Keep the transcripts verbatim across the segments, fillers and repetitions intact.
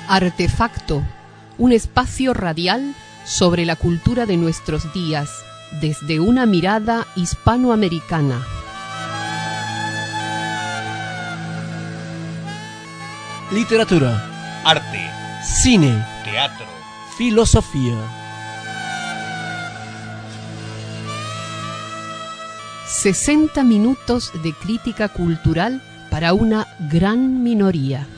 Artefacto, un espacio radial sobre la cultura de nuestros días, desde una mirada hispanoamericana. Literatura, arte, cine, teatro, filosofía. sesenta minutos de crítica cultural para una gran minoría.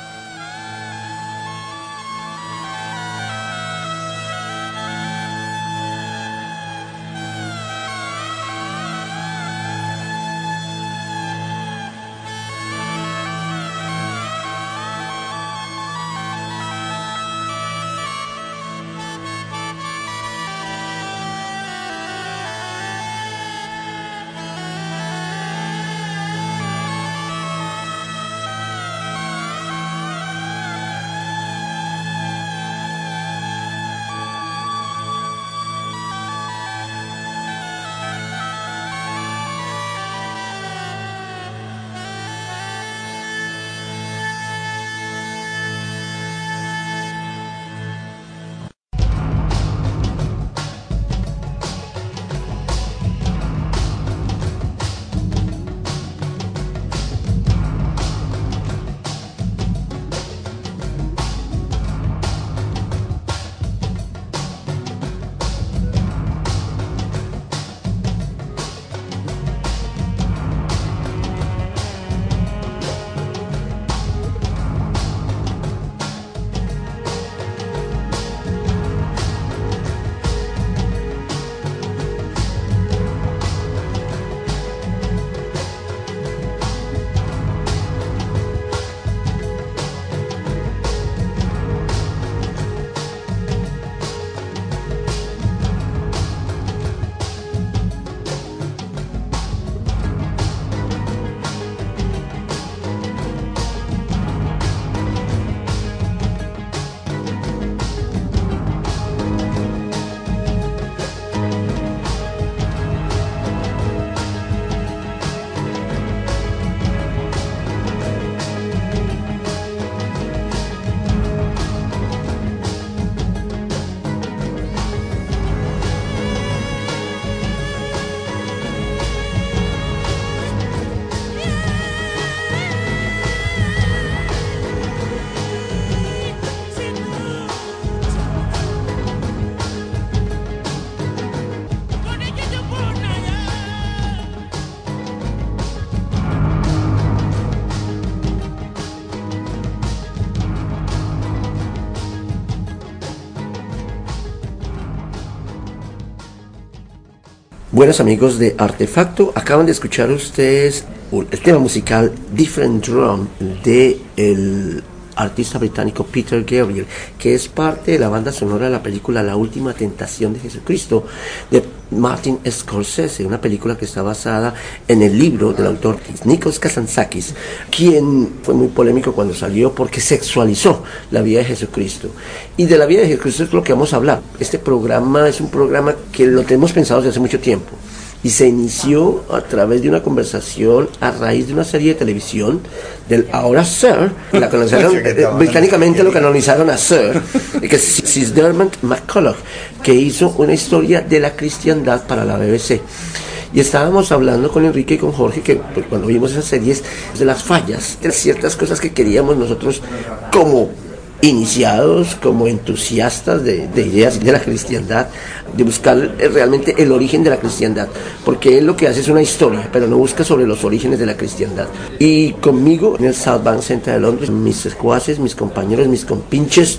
Buenos amigos de Artefacto, acaban de escuchar ustedes el tema musical Different Drum de el artista británico Peter Gabriel, que es parte de la banda sonora de la película La Última Tentación de Jesucristo de Martin Scorsese, una película que está basada en el libro del autor Nikos Kazantzakis, quien fue muy polémico cuando salió porque sexualizó la vida de Jesucristo. Y de la vida de Jesucristo es lo que vamos a hablar. Este programa es un programa que lo tenemos pensado desde hace mucho tiempo y se inició a través de una conversación a raíz de una serie de televisión del ahora Sir, la canonizaron, eh, británicamente lo canonizaron a Sir, que es Sir Dermot McCulloch, que hizo una historia de la cristiandad para la B B C. Y estábamos hablando con Enrique y con Jorge que pues, cuando vimos esas series, de las fallas, de ciertas cosas que queríamos nosotros como iniciados, como entusiastas de, de ideas de la cristiandad, de buscar realmente el origen de la cristiandad, porque él lo que hace es una historia, pero no busca sobre los orígenes de la cristiandad. Y conmigo en el South Bank Center de Londres, mis secuaces, mis compañeros, mis compinches,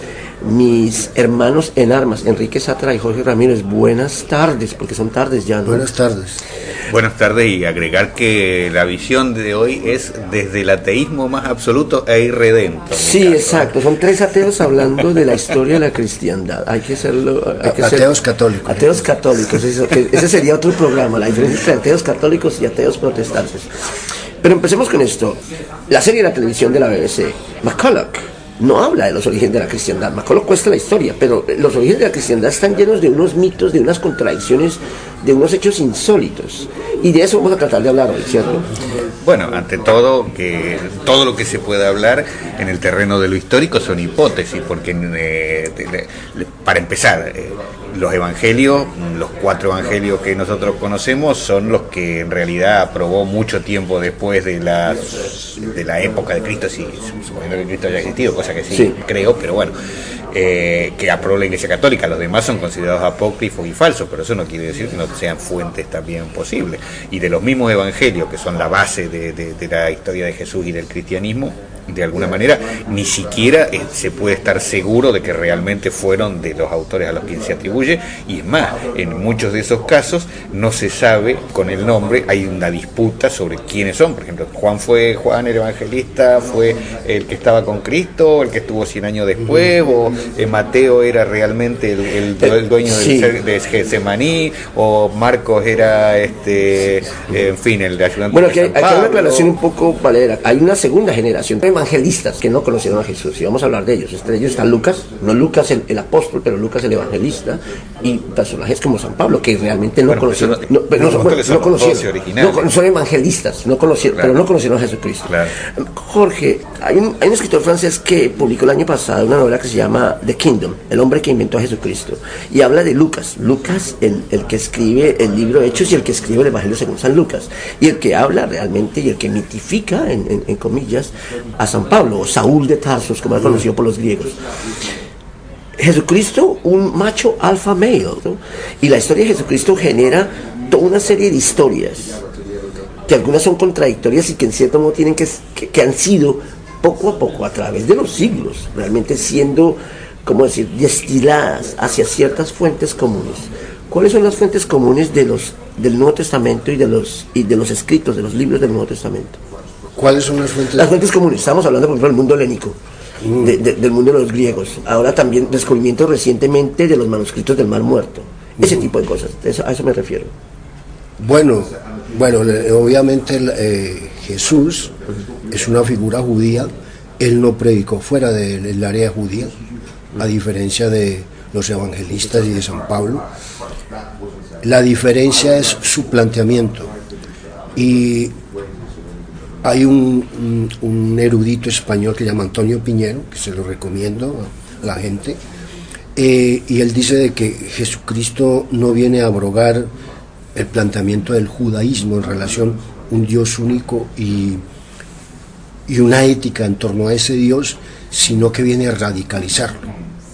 mis hermanos en armas, Enrique Satra y Jorge Ramírez. Buenas tardes, porque son tardes ya, ¿no? Buenas tardes. Buenas tardes, y agregar que la visión de hoy es desde el ateísmo más absoluto e irredento. Sí, caso, exacto, son tres ateos hablando de la historia de la cristiandad. Hay que hacerlo. Hay que ateos ser, católicos. Ateos católicos, eso, ese sería otro programa, la diferencia entre ateos católicos y ateos protestantes. Pero empecemos con esto. La serie de la televisión de la B B C, McCulloch no habla de los orígenes de la cristiandad. McCulloch cuesta la historia, pero los orígenes de la cristiandad están llenos de unos mitos, de unas contradicciones de unos hechos insólitos. Y de eso vamos a tratar de hablar hoy, ¿cierto? Bueno, ante todo, que todo lo que se pueda hablar en el terreno de lo histórico son hipótesis, porque eh, de, de, para empezar, eh, los evangelios, los cuatro evangelios que nosotros conocemos, son los que en realidad aprobó mucho tiempo después de la, de la época de Cristo, si suponiendo que Cristo haya existido, cosa que sí, sí. creo, pero bueno. Eh, que aprobó la Iglesia Católica. Los demás son considerados apócrifos y falsos, pero eso no quiere decir que no sean fuentes también posibles. Y de los mismos evangelios, que son la base de, de, de la historia de Jesús y del cristianismo, de alguna manera, ni siquiera eh, se puede estar seguro de que realmente fueron de los autores a los que se atribuye, y es más, en muchos de esos casos no se sabe con el nombre, hay una disputa sobre quiénes son. Por ejemplo, Juan fue Juan el evangelista, fue el que estaba con Cristo, el que estuvo cien años después, o eh, Mateo era realmente el, el, el dueño sí. del, de Getsemaní, o Marcos era este, eh, en fin, el de ayudante. Bueno, aquí hay, aquí hay una aclaración un poco valera. Hay una segunda generación evangelistas que no conocieron a Jesús, y vamos a hablar de ellos. Entre ellos está Lucas, no Lucas el, el apóstol, pero Lucas el evangelista, y personajes como San Pablo, que realmente no bueno, conocieron, no, pero no, no, bueno, no conocieron, no, son evangelistas, no conocieron, claro. pero no conocieron a Jesucristo. Claro. Jorge, hay un, hay un escritor francés que publicó el año pasado una novela que se llama The Kingdom, el hombre que inventó a Jesucristo, y habla de Lucas, Lucas el, el que escribe el libro de Hechos y el que escribe el Evangelio según San Lucas, y el que habla realmente y el que mitifica, en, en, en comillas, a San Pablo, o Saúl de Tarsos, como era conocido por los griegos. Jesucristo, un macho alfa male, ¿no? Y la historia de Jesucristo genera toda una serie de historias, que algunas son contradictorias y que en cierto modo tienen que, que, que han sido poco a poco, a través de los siglos, realmente siendo, ¿cómo decir?, destiladas hacia ciertas fuentes comunes. ¿Cuáles son las fuentes comunes de los, del Nuevo Testamento y de los, y de los escritos, de los libros del Nuevo Testamento? ¿Cuáles son las fuentes? Las fuentes comunes. Estamos hablando, por ejemplo, del mundo helénico, mm. de, de, del mundo de los griegos. Ahora también descubrimientos recientemente de los manuscritos del Mar Muerto. Ese mm. tipo de cosas. Eso, a eso me refiero. Bueno, bueno, obviamente eh, Jesús es una figura judía. Él no predicó fuera del de, área judía, a diferencia de los evangelistas y de San Pablo. La diferencia es su planteamiento. Y hay un, un, un erudito español que se llama Antonio Piñero, que se lo recomiendo a la gente, eh, y él dice de que Jesucristo no viene a abrogar el planteamiento del judaísmo en relación a un Dios único y, y una ética en torno a ese Dios, sino que viene a radicalizarlo.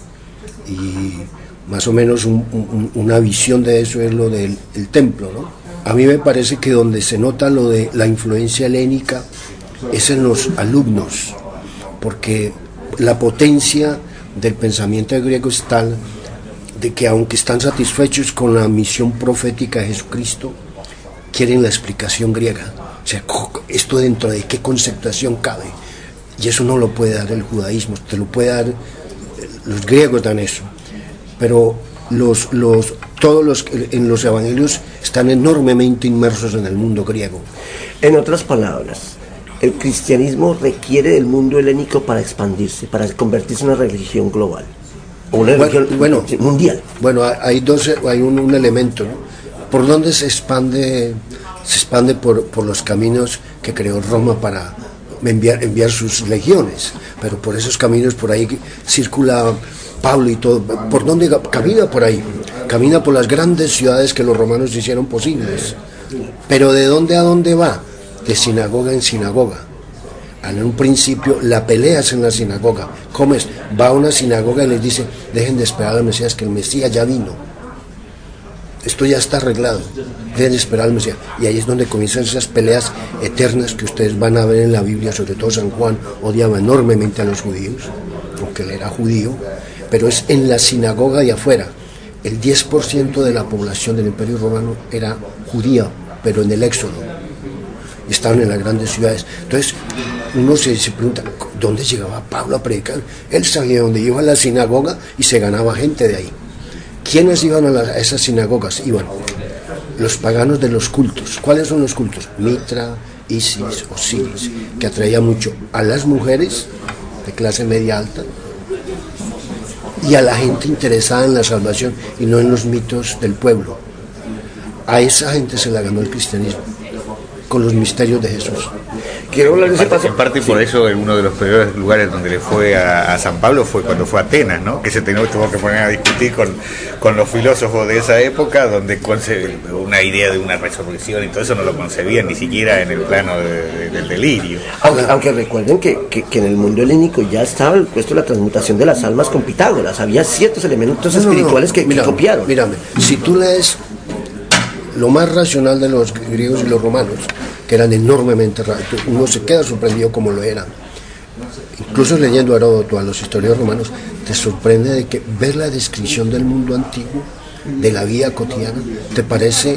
Y más o menos un, un, una visión de eso es lo del el templo, ¿no? A mí me parece que donde se nota lo de la influencia helénica es en los alumnos, porque la potencia del pensamiento griego es tal de que aunque están satisfechos con la misión profética de Jesucristo, quieren la explicación griega. O sea, esto dentro de qué conceptuación cabe. Y eso no lo puede dar el judaísmo, te lo puede dar, los griegos dan eso. Pero los, los, todos los en los evangelios están enormemente inmersos en el mundo griego. En otras palabras, el cristianismo requiere del mundo helénico para expandirse, para convertirse en una religión global, o una religión bueno, mundial. Bueno, hay dos, hay un, un elemento, ¿no? ¿Por dónde se expande? Se expande por, por los caminos que creó Roma para enviar, enviar sus legiones, pero por esos caminos por ahí circula Pablo y todo. ¿Por dónde camina? Por ahí. Camina por las grandes ciudades que los romanos hicieron posibles. Pero ¿de dónde a dónde va? De sinagoga en sinagoga. En un principio la pelea es en la sinagoga. ¿Cómo es? Va a una sinagoga y les dice, dejen de esperar al Mesías, que el Mesías ya vino. Esto ya está arreglado. Dejen de esperar al Mesías. Y ahí es donde comienzan esas peleas eternas que ustedes van a ver en la Biblia. Sobre todo San Juan odiaba enormemente a los judíos, aunque él era judío, pero es en la sinagoga de afuera. El diez por ciento de la población del Imperio Romano era judía, pero en el Éxodo. Estaban en las grandes ciudades. Entonces, uno se, se pregunta, ¿dónde llegaba Pablo a predicar? Él sabía dónde iba a la sinagoga y se ganaba gente de ahí. ¿Quiénes iban a, la, a esas sinagogas? Iban los paganos de los cultos. ¿Cuáles son los cultos? Mitra, Isis, Osiris, que atraía mucho a las mujeres de clase media alta y a la gente interesada en la salvación y no en los mitos del pueblo. A esa gente se la ganó el cristianismo, con los misterios de Jesús. Quiero hablar de ese En parte, paso. en parte por eso en uno de los peores lugares donde le fue a, a San Pablo fue cuando fue a Atenas, ¿no? Que se tuvo que poner a discutir con, con los filósofos de esa época, donde conce- una idea de una resurrección y todo eso no lo concebían ni siquiera en el plano de, de, del delirio. Aunque, aunque recuerden que, que, que en el mundo helénico ya estaba el puesto de la transmutación de las almas con Pitágoras. Había ciertos elementos No, no, no. espirituales que, Mira, que copiaron. Mírame, si tú lees lo más racional de los griegos y los romanos, que eran enormemente racionales, uno se queda sorprendido como lo eran. Incluso leyendo a Heródoto, a los historiadores romanos, te sorprende de que ver la descripción del mundo antiguo, de la vida cotidiana, te parece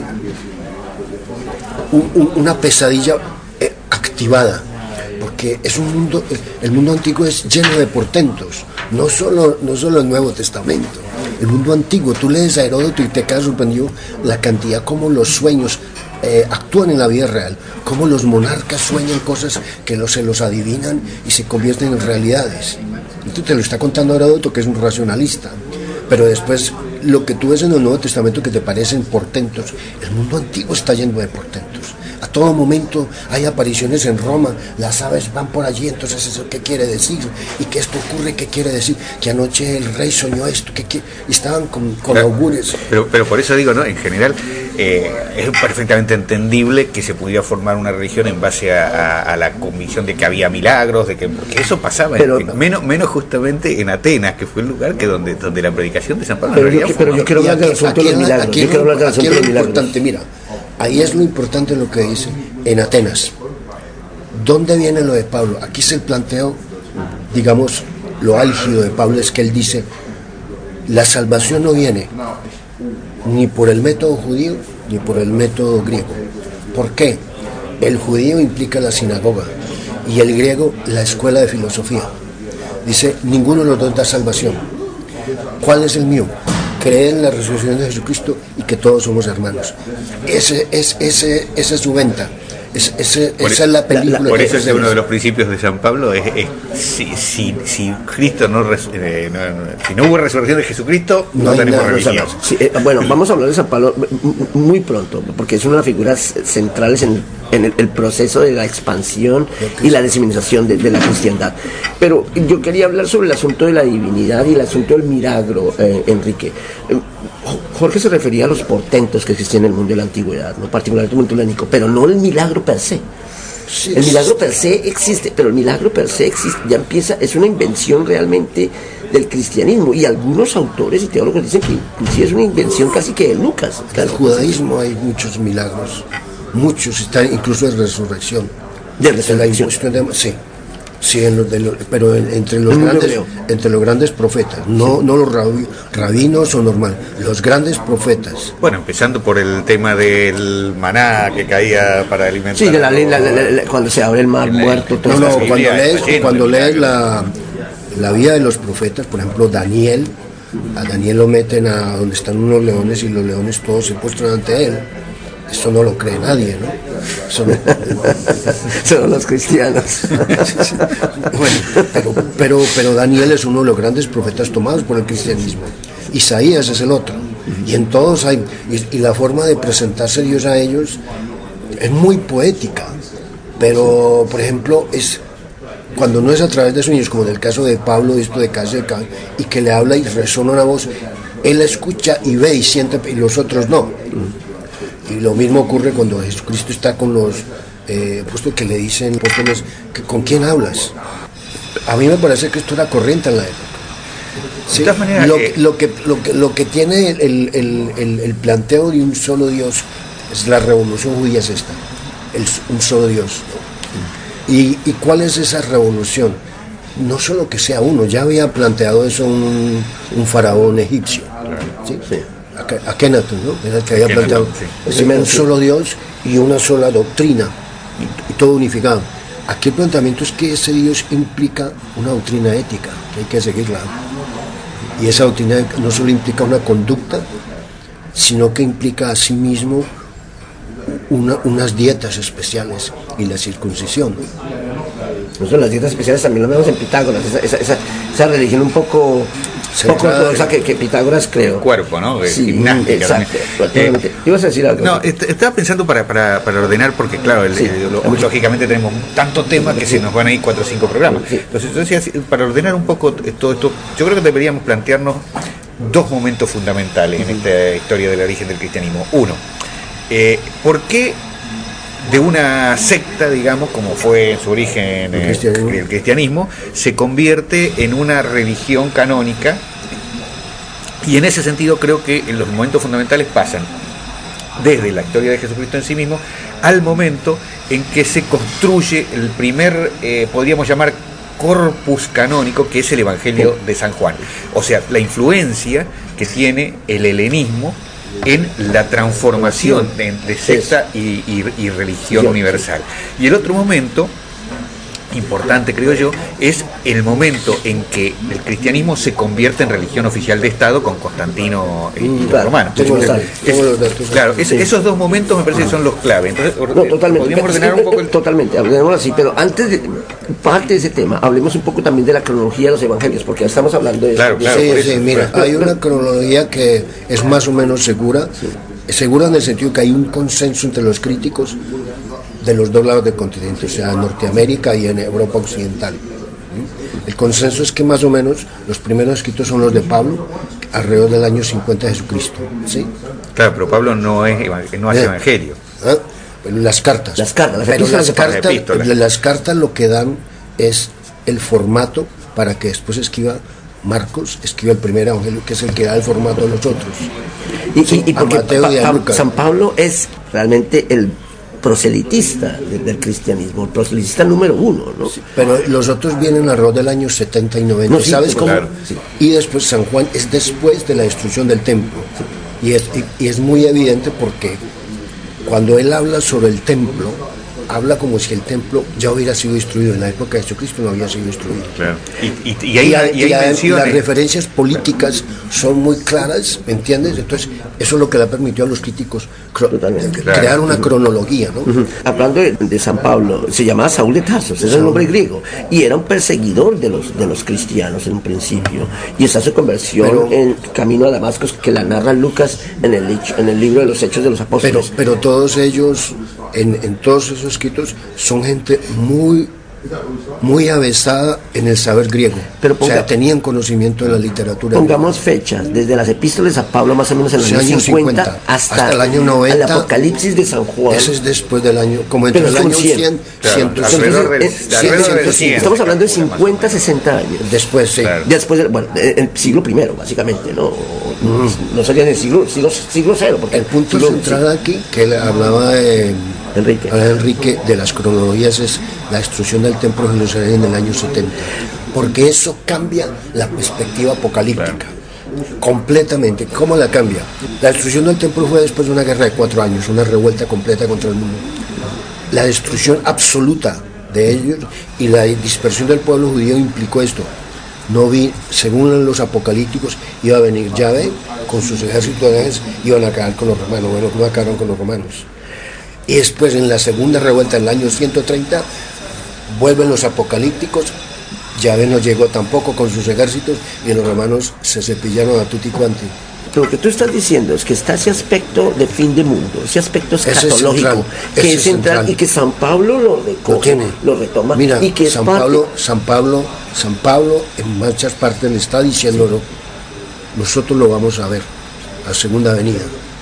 un, un, una pesadilla eh, activada, porque es un mundo, el mundo antiguo es lleno de portentos, no solo, no solo el Nuevo Testamento. El mundo antiguo, tú lees a Heródoto y te quedas sorprendido la cantidad como los sueños eh, actúan en la vida real, como los monarcas sueñan cosas que los, se los adivinan y se convierten en realidades. Esto te lo está contando Heródoto, que es un racionalista, pero después lo que tú ves en el Nuevo Testamento que te parecen portentos, el mundo antiguo está lleno de portentos. A todo momento hay apariciones en Roma, las aves van por allí, entonces eso qué quiere decir, y que esto ocurre, qué quiere decir, que anoche el rey soñó esto, que, que estaban con, con Pero, augures. pero, pero por eso digo, ¿no? En general eh, es perfectamente entendible que se pudiera formar una religión en base a, a, a la convicción de que había milagros, de que porque eso pasaba, Pero, en, menos, menos justamente en Atenas, que fue el lugar que donde, donde la predicación de San Pablo Pero en yo, realidad pero fue- yo quiero Y hablar del aquí- asunto de aquí los es- milagros. aquí Yo es quiero lo- hablar del aquí asunto es de lo los milagros. importante, mira, ahí es lo importante lo que dice en Atenas. ¿Dónde viene lo de Pablo? Aquí es el planteo, digamos, lo álgido de Pablo es que él dice, la salvación no viene ni por el método judío ni por el método griego. ¿Por qué? El judío implica la sinagoga y el griego la escuela de filosofía. Dice, ninguno de los dos da salvación. ¿Cuál es el mío? Creer en la resurrección de Jesucristo y que todos somos hermanos. Ese, es, ese, esa es su venta. Es, ese, Por esa e- es la película. Por que eso es ofrecemos. uno de los principios de San Pablo, es, es si, si, si Cristo no, res- eh, no, no- si no hubo resurrección de Jesucristo, no, No hay tenemos nada, no religión. Sí, eh, bueno, vamos a hablar de San Pablo m- muy pronto, porque es una de las figuras centrales en, en el, el proceso de la expansión y la diseminación de, de la cristiandad. Pero yo quería hablar sobre el asunto de la divinidad y el asunto del milagro, eh, Enrique. Eh, Jorge se refería a los portentos que existían en el mundo de la antigüedad, ¿no? Particularmente el mundo helénico, pero no el milagro per se. Sí, El milagro per se existe, pero el milagro per se existe, ya empieza, es una invención realmente del cristianismo, y algunos autores y teólogos dicen que inclusive es una invención casi que de Lucas. En el judaísmo hay muchos milagros, muchos, está incluso de resurrección. De En la resurrección. imposición de- sí, sí, en los de los- pero en- entre los El mundo grandes, hebreo. entre los grandes profetas, no, no los rabi- rabinos o normal, los grandes profetas. Bueno, empezando por el tema del maná que caía para alimentar. Sí, de la, la- la- la- la- cuando se abre el mar La- muerto, todo No, no, la eso. cuando Biblia lees, está lleno cuando de lees milagros. la, la vida de los profetas, por ejemplo, Daniel, a Daniel lo meten a donde están unos leones y los leones todos se postran ante él. Eso no lo cree nadie, ¿no? Eso no- Son los cristianos. Bueno, pero, pero, pero Daniel es uno de los grandes profetas tomados por el cristianismo. Isaías es el otro. Y en todos hay. Y, y la forma de presentarse Dios a ellos es muy poética. Pero, por ejemplo, es cuando no es a través de sueños, como en el caso de Pablo, esto de casa de Can, y que le habla y resona una voz, él escucha y ve y siente, y los otros no. Y lo mismo ocurre cuando Jesucristo está con los eh, apóstoles que le dicen, apóstoles, que, ¿con quién hablas? A mí me parece que esto era corriente en la época. Sí, De todas maneras, lo, eh, lo, que, lo, que, lo que tiene el, el, el, el planteo de un solo Dios, es la revolución judía es esta, el, un solo Dios. ¿Y, ¿Y cuál es esa revolución? No solo que sea uno, ya había planteado eso un, un faraón egipcio. ¿Sí? Sí. Ake- Akenatón, ¿no? Era el que había Akenatón, planteado sí. es un solo Dios y una sola doctrina, y, y todo unificado. Aquí el planteamiento es que ese Dios implica una doctrina ética, que hay que seguirla. Y esa doctrina no solo implica una conducta, sino que implica asimismo una, unas dietas especiales y la circuncisión. Nosotros las dietas especiales también lo vemos en Pitágoras, esa, esa, esa, esa religión un poco Poco ortodoxa que, que Pitágoras creó. El cuerpo, ¿no? Sí, Gimnástica exacto. también. Eh, ¿Ibas a decir algo? No, est estaba pensando para, para, para ordenar, porque claro, el, Sí. el, lo, lógicamente tenemos tantos temas que se nos van a ir cuatro o cinco programas. Sí. Entonces, yo decía, para ordenar un poco todo esto, yo creo que deberíamos plantearnos dos momentos fundamentales en esta historia del origen del cristianismo. Uno, eh, ¿por qué de una secta, digamos, como fue en su origen El eh, cristianismo. el cristianismo, se convierte en una religión canónica? Y en ese sentido creo que en los momentos fundamentales pasan desde la historia de Jesucristo en sí mismo al momento en que se construye el primer, eh, podríamos llamar, corpus canónico, que es el Evangelio de San Juan. O sea, la influencia que tiene el helenismo en la transformación de, de secta y, y, y religión universal. Y el otro momento importante, creo yo, es el momento en que el cristianismo se convierte en religión oficial de Estado con Constantino y Mm, los claro, romanos. tengo los datos, tengo los datos. Claro, es- Sí. esos dos momentos me parece que son los clave. Entonces, or- No, totalmente. podríamos ordenar un poco el... Totalmente, ordenémoslo así, pero antes de parte de ese tema, hablemos un poco también de la cronología de los evangelios, porque ya estamos hablando de Claro, de- claro. Sí, por sí, eso. mira, hay una cronología que es más o menos segura, segura en el sentido que hay un consenso entre los críticos de los dos lados del continente, o sea, en Norteamérica y en Europa Occidental. ¿Mm? El consenso es que más o menos los primeros escritos son los de Pablo, alrededor del año cincuenta de Jesucristo, ¿sí? Claro, pero Pablo no es eva- no hace Eh. evangelio. ¿Ah? Las cartas. Las cartas, las Pero epístolas las de Pablo. cartas, Epístolas. las cartas lo que dan es el formato para que después escriba Marcos, escriba el primer evangelio, que es el que da el formato a los otros. Y, y- Sí, y a porque Mateo Pa- y a Pa- Lucas. San Pablo es realmente el proselitista de- del cristianismo, el proselitista número uno, ¿no? Pero los otros vienen alrededor del año setenta y noventa. No, sí, ¿Sabes cómo? claro. Sí. Y después San Juan es después de la destrucción del templo. Y es, y- y es muy evidente porque cuando él habla sobre el templo, habla como si el templo ya hubiera sido destruido. En la época de Jesucristo no había sido destruido. Claro. Y, y, y hay, Y, hay- y hay y hay- menciones- las referencias políticas son muy claras, ¿me entiendes? Entonces, eso es lo que le permitió a los críticos cro- Totalmente. crear Claro. una cronología, ¿no? Ujú. Hablando de, de San Pablo, se llamaba Saúl de Tarsos, ese es el nombre griego, y era un perseguidor de los, de los cristianos en un principio, y está su conversión Pero- en camino a Damasco, que la narra Lucas en el, hecho- en el libro de los Hechos de los Pero, Apóstoles. pero todos ellos, en, en todos esos escritos, son gente muy, muy avesada en el saber griego. Pero o ponga- sea, tenían conocimiento en la literatura. Pongamos fechas, desde las epístolas a Pablo más o menos en el Sí, año año cincuenta, cincuenta, hasta, hasta el año noventa. el Apocalipsis de San Juan. Ese es después del año, como entre Pero el son año cien. cien, Claro, cien, alrededor del- Entonces, eh, alrededor sí, del sí, cien. estamos hablando de cincuenta, sesenta años. después, sí. Claro. Después del, bueno, eh, el siglo primero, básicamente, ¿no? No, no sería en el siglo, siglo, siglo cero, porque El punto siglo- central aquí, que él hablaba de Enrique. hablaba Enrique de las cronologías, es la destrucción del templo de Jerusalén en el año setenta. Porque eso cambia la perspectiva apocalíptica. Completamente. ¿Cómo la cambia? La destrucción del templo fue después de una guerra de cuatro años, una revuelta completa contra el mundo. La destrucción absoluta de ellos y la dispersión del pueblo judío implicó esto. No vi, según los apocalípticos, iba a venir Yahvé con sus ejércitos de ángeles, iban a acabar con los romanos. Bueno, ¿cómo acabaron con los romanos? Y después, en la segunda revuelta, en el año ciento treinta, vuelven los apocalípticos. Yahvé no llegó tampoco con sus ejércitos y los romanos se cepillaron a tutti quanti. Lo que tú estás diciendo es que está ese aspecto de fin de mundo, ese aspecto Ese es escatológico, central, que ese es es central central. y que San Pablo lo Lo recoge, tiene. lo retoma, Mira, y que es San parte- Pablo, San Pablo, San Pablo en muchas partes le está diciendo, nosotros lo vamos a ver, la segunda venida.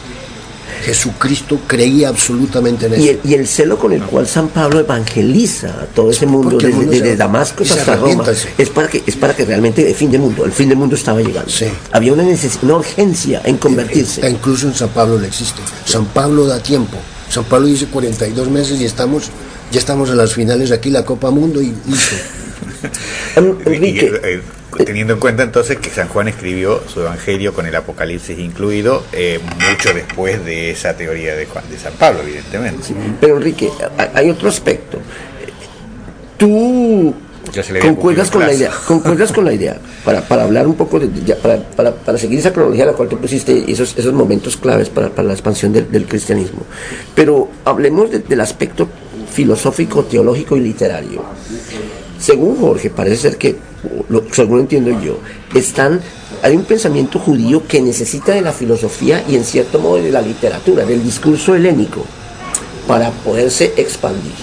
Jesucristo creía absolutamente en eso. y el, y el celo con el cual San Pablo evangeliza a todo ese mundo, Porque el desde, mundo desde se- Damasco y se hasta Roma, arrepienta, sí. es para que es para que realmente el fin del mundo, el fin del mundo estaba llegando. Sí. Había una necesidad, una urgencia en convertirse. Está incluso en San Pablo le existe. San Pablo da tiempo. San Pablo dice cuarenta y dos meses y estamos, ya estamos en las finales aquí, la Copa Mundo y listo. En- Y, Enrique, eh, teniendo en cuenta entonces que San Juan escribió su evangelio con el Apocalipsis incluido eh, mucho después de esa teoría de Juan de San Pablo, evidentemente. pero Enrique, a- hay otro aspecto. Tú Ya se le había concuerdas cumplido con la el idea, plazo. concuerdas con la idea, para, para hablar un poco de, ya, para, para, para seguir esa cronología a la cual tú pusiste esos, esos momentos claves para, para la expansión del, del cristianismo. Pero hablemos de- del aspecto filosófico, teológico y literario. Según Jorge, parece ser que, lo- según entiendo yo, están hay un pensamiento judío que necesita de la filosofía y en cierto modo de la literatura, del discurso helénico, para poderse expandir.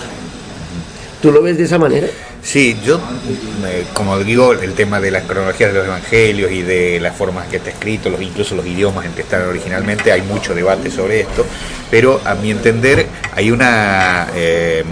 ¿Tú lo ves de esa manera? Sí, yo, eh, como digo, el tema de las cronologías de los evangelios y de las formas que está escrito, los, incluso los idiomas en que están originalmente, hay mucho debate sobre esto, pero a mi entender hay una... Eh,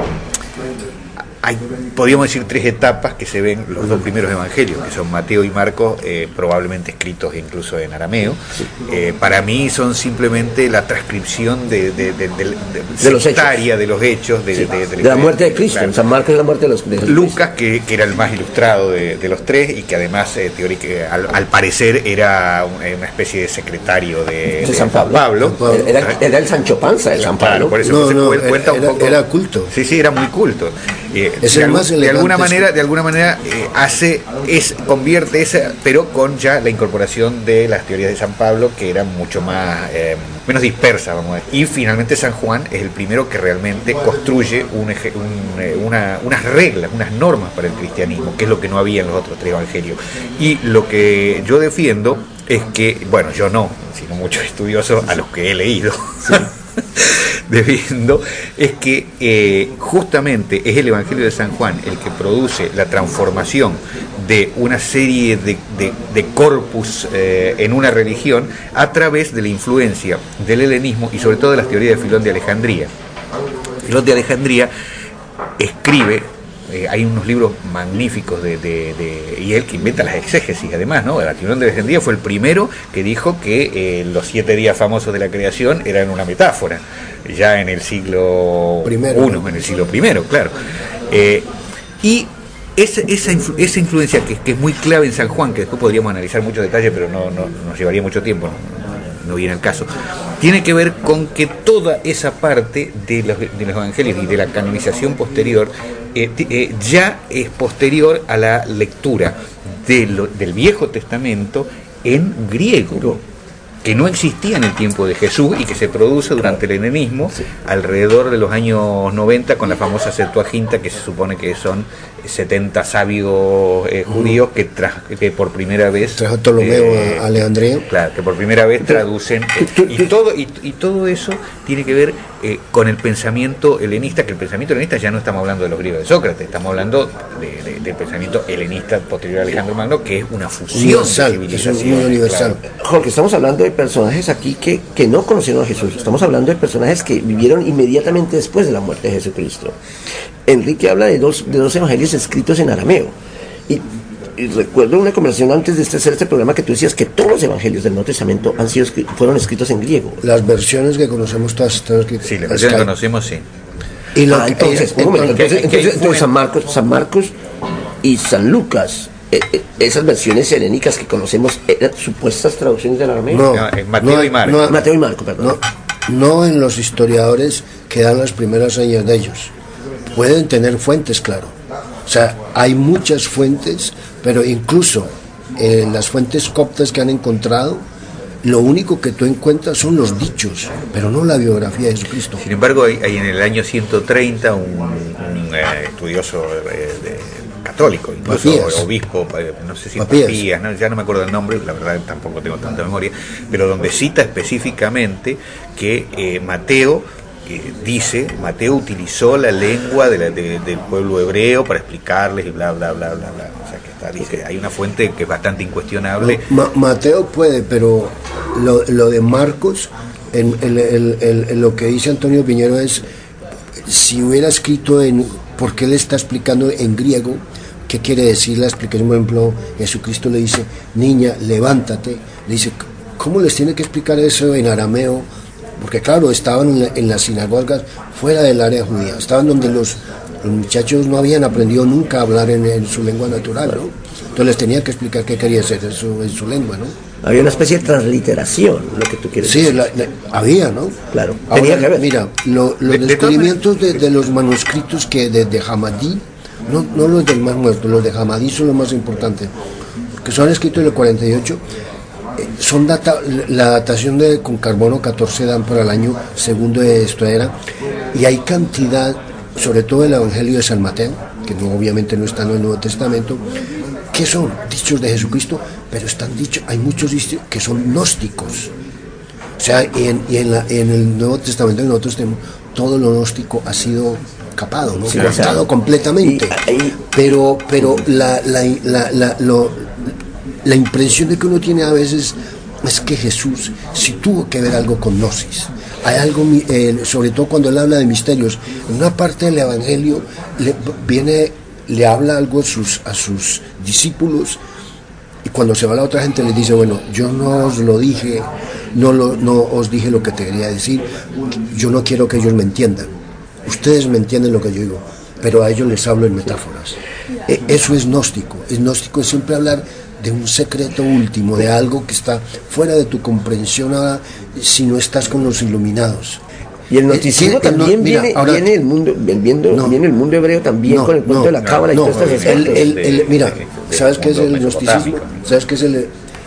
hay, podríamos decir, tres etapas que se ven los dos primeros evangelios, que son Mateo y Marcos, eh, probablemente escritos incluso en arameo. Eh, para mí son simplemente la transcripción de, de, de, de, de, de los sectaria hechos. de los hechos, de, Sí. de, de, de la muerte de Cristo. Claro. San Marcos es la muerte de los de Lucas, que, que era el más ilustrado de, de los tres y que además, eh, teórica, al, al parecer, era una, una especie de secretario de, de, de San Pablo. San Pablo. Era, era el Sancho Panza de San Pablo. Claro, por eso no, no, cuenta era, un poco. Era culto. Sí, sí, era muy culto. Eh, es de, el más de alguna manera, de alguna manera eh, hace, es, convierte esa, pero con ya la incorporación de las teorías de San Pablo, que eran mucho más, eh, menos dispersas, vamos a decir. Y finalmente San Juan es el primero que realmente construye un, un, una, unas reglas, unas normas para el cristianismo, que es lo que no había en los otros tres evangelios. Y lo que yo defiendo es que, bueno, yo no, sino muchos estudiosos a los que he leído, sí. debiendo, es que eh, justamente es el Evangelio de San Juan el que produce la transformación de una serie de, de, de corpus eh, en una religión a través de la influencia del helenismo y sobre todo de las teorías de Filón de Alejandría. Filón de Alejandría escribe, eh, hay unos libros magníficos de, de, de, y él que inventa las exégesis además, ¿no? El Filón de Alejandría fue el primero que dijo que eh, los siete días famosos de la creación eran una metáfora, ya en el siglo primero, uno, ¿no? En el siglo primero, claro. Eh, y esa, esa, influ, esa influencia que, que es muy clave en San Juan, que después podríamos analizar muchos detalles, pero no, no nos llevaría mucho tiempo, no, no, no viene al caso, tiene que ver con que toda esa parte de los, de los evangelios y de la canonización posterior eh, eh, ya es posterior a la lectura de lo, del Viejo Testamento en griego, que no existía en el tiempo de Jesús y que se produce durante el helenismo, sí, alrededor de los años noventa, con la famosa Septuaginta, que se supone que son setenta sabios eh, judíos que, tra que por primera vez trajo Ptolomeo eh, a Alejandría, claro, que por primera vez traducen eh, y todo y, y todo eso tiene que ver eh, con el pensamiento helenista, que el pensamiento helenista ya no estamos hablando de los griegos de Sócrates, estamos hablando de, de, del pensamiento helenista posterior a Alejandro Magno, que es una fusión universal, de civilizaciones, es universal. Claro. Jorge, estamos hablando de personajes aquí que, que no conocieron a Jesús, estamos hablando de personajes que vivieron inmediatamente después de la muerte de Jesucristo. Enrique habla de dos, de dos evangelios escritos en arameo. Y, y recuerdo una conversación antes de este, hacer este programa que tú decías que todos los evangelios del Nuevo Testamento han sido fueron escritos en griego. Las versiones que conocemos todas están escritas. Sí, las versiones que conocemos, sí. Y lo, ah, entonces, eh, entonces, entonces, entonces, entonces San Marcos, San Marcos y San Lucas, eh, eh, esas versiones helénicas que conocemos, ¿eran supuestas traducciones del arameo? No, no, Mateo no, y Marcos. No, Mateo y Marcos, perdón. No, no en los historiadores que dan las primeras señas de ellos. Pueden tener fuentes, claro. O sea, hay muchas fuentes, pero incluso en las fuentes coptas que han encontrado, lo único que tú encuentras son los dichos, pero no la biografía de Jesucristo. Sin embargo, hay, hay en el año ciento treinta un, un eh, estudioso eh, de, católico, incluso Papías. obispo, eh, no sé si Papías, Papías ¿no? Ya no me acuerdo el nombre, la verdad tampoco tengo tanta memoria, pero donde cita específicamente que eh, Mateo eh, dice, Mateo utilizó la lengua de la, de, del pueblo hebreo para explicarles y bla, bla, bla, bla, bla. O sea, que está, dice, hay una fuente que es bastante incuestionable. Ma Mateo puede, pero lo, lo de Marcos, en, en, en, en, en lo que dice Antonio Piñero es, si hubiera escrito en, porque él está explicando en griego, ¿qué quiere decir la explicación? Por ejemplo, Jesucristo le dice, niña, levántate, le dice, ¿cómo les tiene que explicar eso en arameo? Porque claro, estaban en, la, en las sinagogas fuera del área judía, estaban donde los, los muchachos no habían aprendido nunca a hablar en, en su lengua natural, ¿no? Entonces les tenía que explicar qué quería decir en su, en su lengua, ¿no? Había una especie de transliteración, lo que tú quieres sí, decir. La, la, había, ¿no? Claro, ahora, tenía que ver. Mira, lo, los de, descubrimientos de, de los manuscritos que de, de Hamadí, no, no los del Mar Muerto, los de Hamadí son los más importantes, que son escritos en el cuarenta y ocho, son data, la datación de con carbono catorce dan para el año segundo de esta era, y hay cantidad, sobre todo el Evangelio de San Mateo, que no, obviamente no está en el Nuevo Testamento, ¿qué son? Dichos de Jesucristo, pero están dichos, hay muchos dichos que son gnósticos. O sea, y en, y en, la, en el Nuevo Testamento nosotros tenemos todo lo gnóstico ha sido capado, ¿no? Sí, cortado, o sea, completamente. y, y, pero pero la, la, la, la, lo, la impresión de que uno tiene a veces es que Jesús sí tuvo que ver algo con gnosis. Hay algo, eh, sobre todo cuando él habla de misterios, en una parte del Evangelio le, viene, le habla algo a sus, a sus discípulos, y cuando se va la otra gente les dice, bueno, yo no os lo dije, no, lo, no os dije lo que te quería decir, yo no quiero que ellos me entiendan, ustedes me entienden lo que yo digo, pero a ellos les hablo en metáforas. Eh, eso es gnóstico, es gnóstico es siempre hablar de un secreto último, de algo que está fuera de tu comprensión ahora, si no estás con los iluminados. Y el gnosticismo Eh, también no, mira, viene, ahora, viene el mundo, viendo, no, viene el mundo hebreo también no, con el cuento no, de la cábala no, y todos estos el, aspectos. el, el, mira, de, ¿sabes de qué es el mundo gnosticismo? mesopotámico. ¿Sabes qué es el?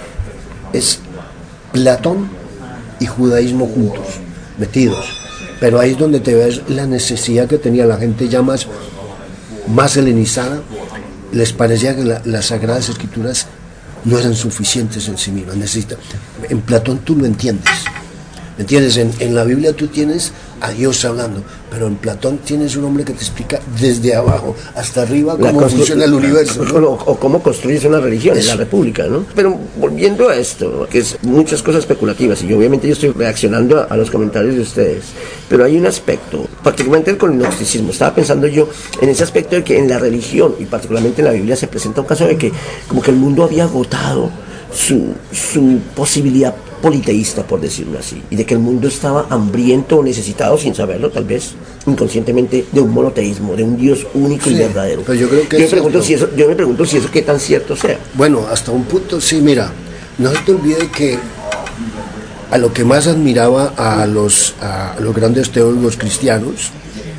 Es Platón y judaísmo juntos, metidos. Pero ahí es donde te ves la necesidad que tenía la gente ya más, más helenizada. Les parecía que la, las Sagradas Escrituras no eran suficientes en sí mismas. Necesita, en Platón tú lo entiendes. ¿Me entiendes? En, en la Biblia tú tienes a Dios hablando, pero en Platón tienes un hombre que te explica desde abajo hasta arriba cómo funciona el universo, ¿no? o, o cómo construyes una religión en la República, ¿no? Pero volviendo a esto, que es muchas cosas especulativas, y obviamente yo estoy reaccionando a, a los comentarios de ustedes, pero hay un aspecto, particularmente con el gnosticismo, estaba pensando yo en ese aspecto de que en la religión, y particularmente en la Biblia, se presenta un caso de que como que el mundo había agotado su, su posibilidad politeísta, por decirlo así, y de que el mundo estaba hambriento o necesitado, sin saberlo, tal vez inconscientemente, de un monoteísmo, de un Dios único Sí, y verdadero. pero yo creo que yo, me es pregunto cierto. si eso, yo me pregunto si eso qué tan cierto sea. Bueno, hasta un punto, sí, mira, no se te olvide que a lo que más admiraba a los, a los grandes teólogos cristianos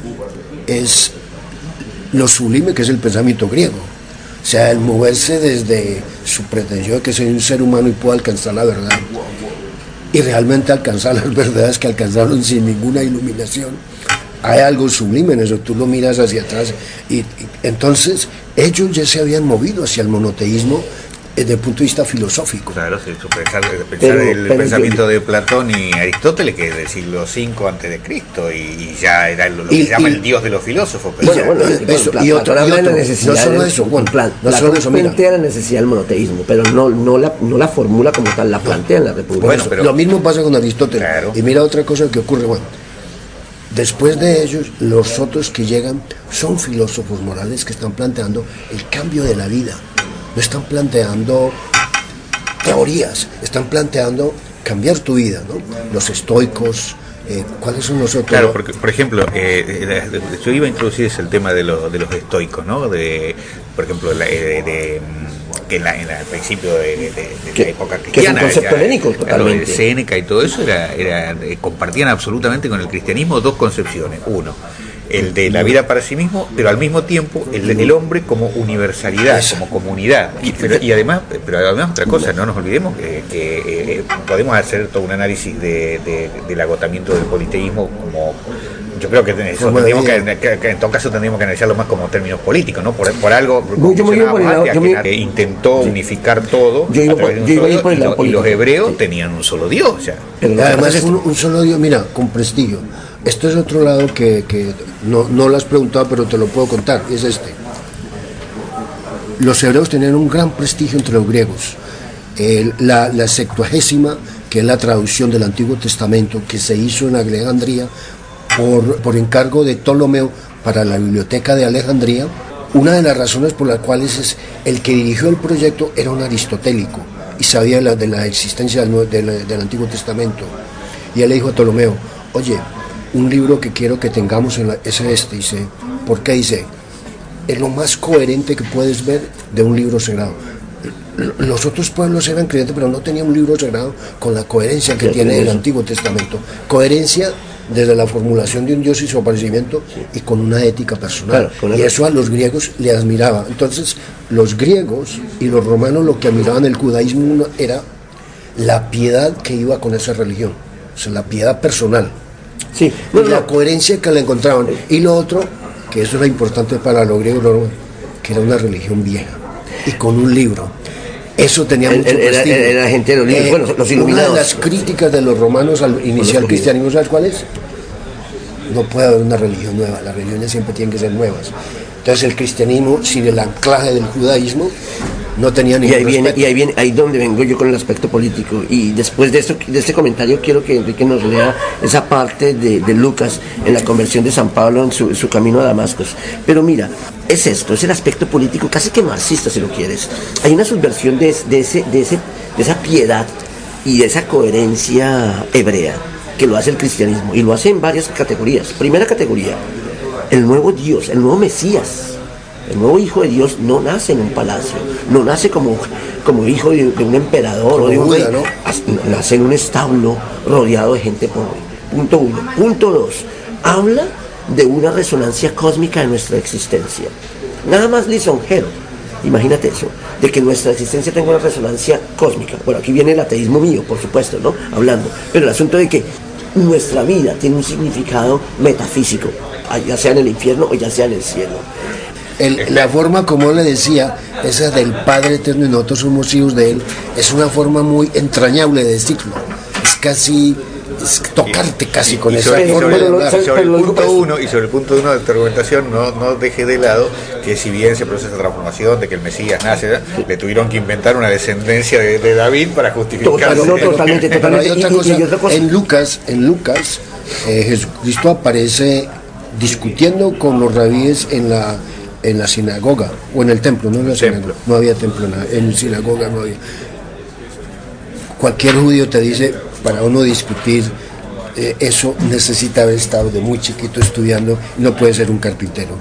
es lo sublime que es el pensamiento griego. O sea, el moverse desde su pretensión de que soy un ser humano y puedo alcanzar la verdad, y realmente alcanzar las verdades que alcanzaron sin ninguna iluminación. Hay algo sublime en eso, tú lo miras hacia atrás, y, y entonces ellos ya se habían movido hacia el monoteísmo desde el punto de vista filosófico. Claro, sí, su pensar, pensar Pero- el pero pensamiento yo- de Platón y Aristóteles, que es del siglo cinco antes de Cristo, y, y ya era lo, lo Y- que se llama y- el dios de los filósofos. Pero Bueno, ya- bueno, eso, eso, y y otro- habla y de la otro, necesidad no solo del- eso, Juan, plan, no Platón solo eso, mira. plantea la necesidad del monoteísmo, pero no, no, la, no la formula como tal, la plantea en la República. Bueno, pero- Lo mismo pasa con Aristóteles. Claro. Y mira otra cosa que ocurre, Juan. Después de ellos, los otros que llegan son filósofos morales que están planteando el cambio de la vida. No están planteando teorías, están planteando cambiar tu vida, ¿no? Los estoicos, eh, ¿cuáles son los otros? Claro, porque, por ejemplo, eh, eh, yo iba a introducir ese el tema de, lo, de los estoicos, ¿no? De, por ejemplo, la, eh, de, de, que en la, en la, al principio de, de, de Que- la época que es un cristiana, concepto ya, helénico, claro, totalmente. de Séneca y todo eso, era, era, eh, compartían absolutamente con el cristianismo dos concepciones. Uno, el de la vida para sí mismo, pero al mismo tiempo el, el hombre como universalidad, como comunidad. Y, pero, y además, pero además otra cosa, no nos olvidemos que, que eh, podemos hacer todo un análisis de, de, del agotamiento del politeísmo como... Yo creo que eso Forma de tendríamos vida. que, que- que en todo caso tendríamos que analizarlo más como términos políticos, ¿no? Por, por algo, como Yo me iba por el lado- mencionábamos yo me- antes, que intentó unificar todo Yo iba a través de por- un yo iba solo a ir Dios, por el y, lado lo- y los político. hebreos tenían un solo Dios, o sea. Pero Y lo que además pasa es un, un solo Dios, mira, con prestigio. Esto es otro lado que, que no, no lo has preguntado, pero te lo puedo contar, es este. Los hebreos tenían un gran prestigio entre los griegos. El- la, la Septuagésima, que es la traducción del Antiguo Testamento, que se hizo en Alejandría por, por encargo de Ptolomeo para la Biblioteca de Alejandría. Una de las razones por las cuales es el que dirigió el proyecto era un aristotélico y sabía la, de la existencia del, Nue- del, del Antiguo Testamento. Y él le dijo a Ptolomeo, oye, un libro que quiero que tengamos en la, es este. Dice, ¿por qué? Dice, es lo más coherente que puedes ver de un libro sagrado. Los otros pueblos eran creyentes, pero no tenían un libro sagrado con la coherencia que tiene el Antiguo Testamento. Coherencia desde la formulación de un Dios y su aparecimiento y con una ética personal. Claro, con y una- eso a los griegos le admiraba. Entonces, los griegos y los romanos lo que admiraban del judaísmo uno era la piedad que iba con esa religión, o sea, la piedad personal. Sí, Y no, la no, coherencia que le encontraban. Y lo otro, que eso era importante para los griegos, ¿no? Que era una religión vieja. y con un libro. Eso tenía El- mucho el- era- prestigio. era gente de los libros, bueno, los iluminados. Una de las críticas de los romanos al iniciar el cristianismo, ¿sabes cuál es? No puede haber una religión nueva, las religiones siempre tienen que ser nuevas. Entonces el cristianismo, sin el anclaje del judaísmo, no tenía Y ningún ahí viene, respeto. y ahí viene, ahí donde vengo yo con el aspecto político. Y después de esto, de este comentario, quiero que Enrique nos lea esa parte de, de Lucas en la conversión de San Pablo en su, su camino a Damasco. Pero mira, es esto, es el aspecto político, casi que marxista si lo quieres. Hay una subversión de, de, ese, de, ese, de esa piedad y de esa coherencia hebrea que lo hace el cristianismo. Y lo hace en varias categorías. Primera categoría, el nuevo Dios, el nuevo Mesías. El nuevo hijo de Dios no nace en un palacio, no nace como, como hijo de, de un emperador Como o de un Buda, rey, ¿no? As- nace en un establo rodeado de gente pobre. Punto uno. Punto dos, habla de una resonancia cósmica de nuestra existencia. Nada más lisonjero, imagínate eso, de que nuestra existencia tenga una resonancia cósmica. Bueno, aquí viene el ateísmo mío, por supuesto, ¿no? Hablando, pero el asunto de que nuestra vida tiene un significado metafísico, ya sea en el infierno o ya sea en el cielo. El- la forma como él le decía, esa del Padre Eterno y nosotros somos hijos de Él, es una forma muy entrañable de decirlo. Es casi, es tocarte casi con y esa sobre, y forma sobre- de y hablar. sobre Pero lo el digo punto por eso. uno y sobre el punto uno de tu argumentación no, no deje de lado que si bien se produce esa transformación de que el Mesías nace, ¿verdad? Le tuvieron que inventar una descendencia de, de David para justificar. Total, no, totalmente, Pero hay totalmente. otra Y- y- cosa, y otra cosa. en Lucas, en Lucas, eh, Jesucristo aparece discutiendo con los rabíes en la en la sinagoga o en el templo, no en la Templo. sinagoga, no había templo, en la, en la sinagoga no había. Cualquier judío te dice, para uno discutir eh, eso necesita haber estado de muy chiquito estudiando, no puede ser un carpintero.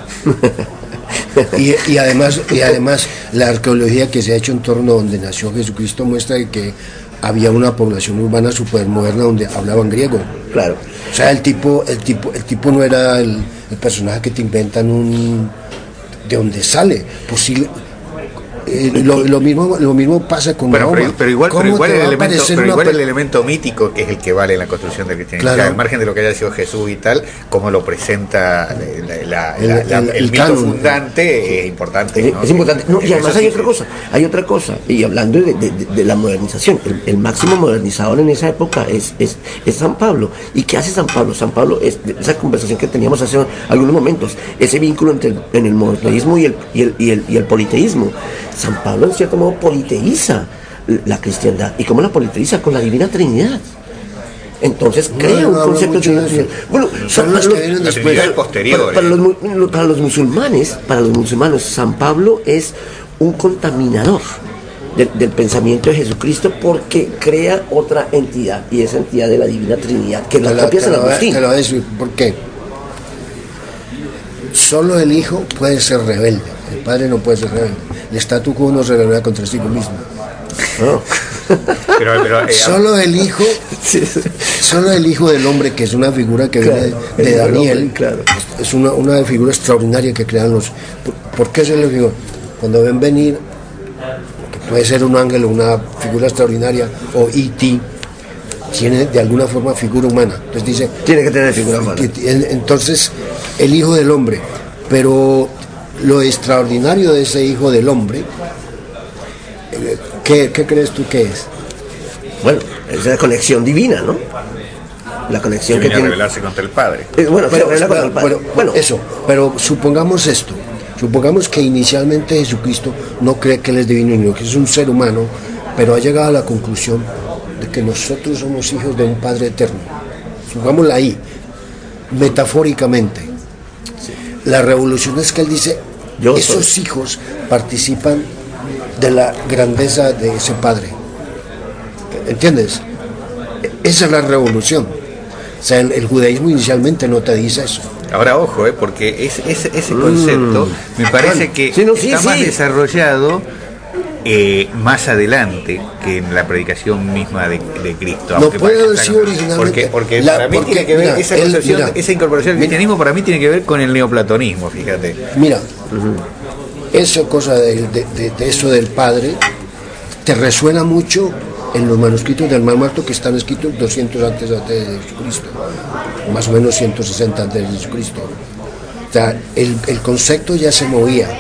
Y, y además y además la arqueología que se ha hecho en torno a donde nació Jesucristo muestra que había una población urbana supermoderna donde hablaban griego. Claro. O sea, el tipo el tipo el tipo no era el, el personaje que te inventan un de donde sale posible. Eh, lo, lo mismo lo mismo pasa con Bueno, Mahoma. pero, pero igual, pero ¿Cómo igual, te el va a elemento, aparecer pero una igual pe- el elemento mítico que es el que vale en la construcción del cristianismo, Claro. o sea, al margen de lo que haya sido Jesús y tal, como lo presenta la- la- El- la- la- el- el, el mito canon. fundante es importante. Es, ¿no? es importante. No, y Eso además sí hay que- otra cosa, hay otra cosa. Y hablando de, de- de- de la modernización, el, el máximo modernizador en esa época es, es, es San Pablo. ¿Y qué hace San Pablo? San Pablo es esa conversación que teníamos hace algunos momentos, ese vínculo entre el, en el monoteísmo y el, y, el, y, el, y el politeísmo. San Pablo en cierto modo politeiza la cristiandad. ¿Y cómo la politeiza? Con la Divina Trinidad. Entonces No, crea no un habla concepto mucho de de Divina eso. Trinidad. Bueno, Son los para que vienen La después. Trinidad es posterior. para, para ¿eh? los, mu- para los musulmanes, para los musulmanes, San Pablo es un contaminador del, del pensamiento de Jesucristo porque crea otra entidad y esa entidad de la Divina Trinidad, que es la Te lo- propia te San lo voy a- Agustín. te lo voy a decir, ¿por qué? Solo el hijo puede ser rebelde, el padre no puede ser rebelde. El statu quo no se revela contra sí mismo. ¿no? Pero, pero, eh, Solo el hijo, Sí, sí. solo el hijo del hombre, que es una figura que viene Claro, de, de el Daniel, hombre, claro. es una, una figura extraordinaria que crean los. ¿Por, por qué se le digo? Cuando ven venir, que puede ser un ángel o una figura extraordinaria, o E T, tiene de alguna forma figura humana. Entonces dice, Tiene que tener figura humana. que- en- entonces, el hijo del hombre, pero lo extraordinario de ese hijo del hombre, eh, ¿qué, qué crees tú que es? Bueno, es la conexión divina, ¿no? La que conexión que viene a tiene. rebelarse contra el Padre. Eh, Bueno, se Pero, revela contra el Padre. pero- Bueno, eso, pero supongamos esto, supongamos que inicialmente Jesucristo no cree que Él es divino, sino que es un ser humano, pero ha llegado a la conclusión de que nosotros somos hijos de un Padre eterno. Pongámosla ahí, metafóricamente. La revolución es que Él dice, Yo esos soy. hijos participan de la grandeza de ese Padre. ¿Entiendes? Esa es la revolución. O sea, el, el judaísmo inicialmente no te dice eso. Ahora, ojo, eh, porque es, es- ese concepto me parece que Sí, no, sí, está más sí. desarrollado eh, más adelante que en la predicación misma de, de Cristo. No aunque puede parezca haber sido no. originalmente. Porque, porque La- para mí porque, tiene que ver, mira, esa él- concepción, mira, esa incorporación del mira. cristianismo para mí tiene que ver con el neoplatonismo, fíjate. Mira, esa cosa de, de- de- de eso del Padre te resuena mucho en los manuscritos del Mar Muerto que están escritos doscientos antes de Jesucristo, más o menos ciento sesenta antes de Jesucristo. O sea, el, el concepto ya se movía.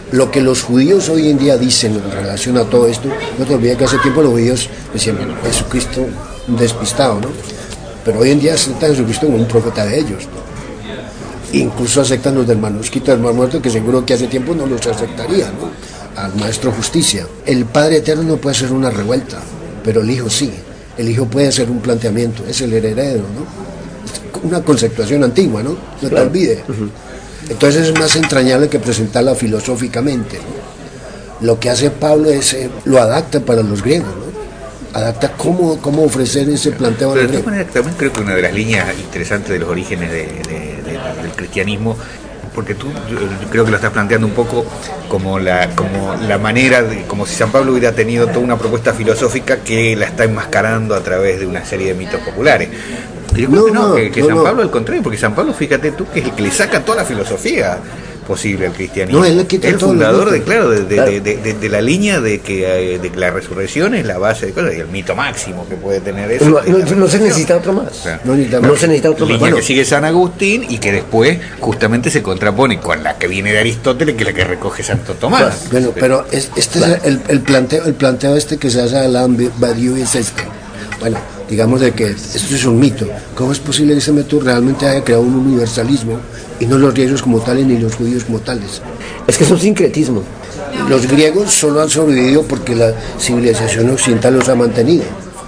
Lo que los judíos hoy en día dicen en relación a todo esto, no te olvides que hace tiempo los judíos decían, bueno, Jesucristo un despistado, ¿no? Pero hoy en día aceptan a Jesucristo como un profeta de ellos, ¿no? Incluso aceptan los del manuscrito del Mar Muerto, que seguro que hace tiempo no los aceptaría, ¿no? Al Maestro Justicia. El Padre Eterno no puede hacer una revuelta, pero el Hijo sí. El Hijo puede hacer un planteamiento, es el heredero, ¿no? Es una conceptuación antigua, ¿no? No te olvides. Uh-huh. Entonces es más entrañable que presentarla filosóficamente, ¿no? Lo que hace Pablo es, eh, lo adapta para los griegos, ¿no? Adapta cómo, cómo ofrecer ese planteo a los griegos. Pero de todas maneras también creo que una de las líneas interesantes de los orígenes de, de, de, del cristianismo, porque tú creo que lo estás planteando un poco como la, como la manera, de, como si San Pablo hubiera tenido toda una propuesta filosófica que la está enmascarando a través de una serie de mitos populares. Yo creo no, que no, no, que, que no, San Pablo no. Al contrario, porque San Pablo, fíjate tú, que es el que le saca toda la filosofía posible al cristianismo. No, él es el fundador de, claro, de, de, claro. De, de, de, de la línea de que, de que la resurrección es la base de cosas, y el mito máximo que puede tener eso. No, no, no se necesita otro más. O sea, no, necesita, no se necesita otro línea más. Bueno, que sigue San Agustín y que después justamente se contrapone con la que viene de Aristóteles, que es la que recoge Santo Tomás. Bueno, pero es, este claro. es el, el planteo, el planteo este que se hace a Alain Badiou es este. Bueno, digamos de que esto es un mito. ¿Cómo es posible que ese método realmente haya creado un universalismo y no los griegos como tales ni los judíos como tales? Es que es un sincretismo. Los griegos solo han sobrevivido porque la civilización occidental los ha mantenido.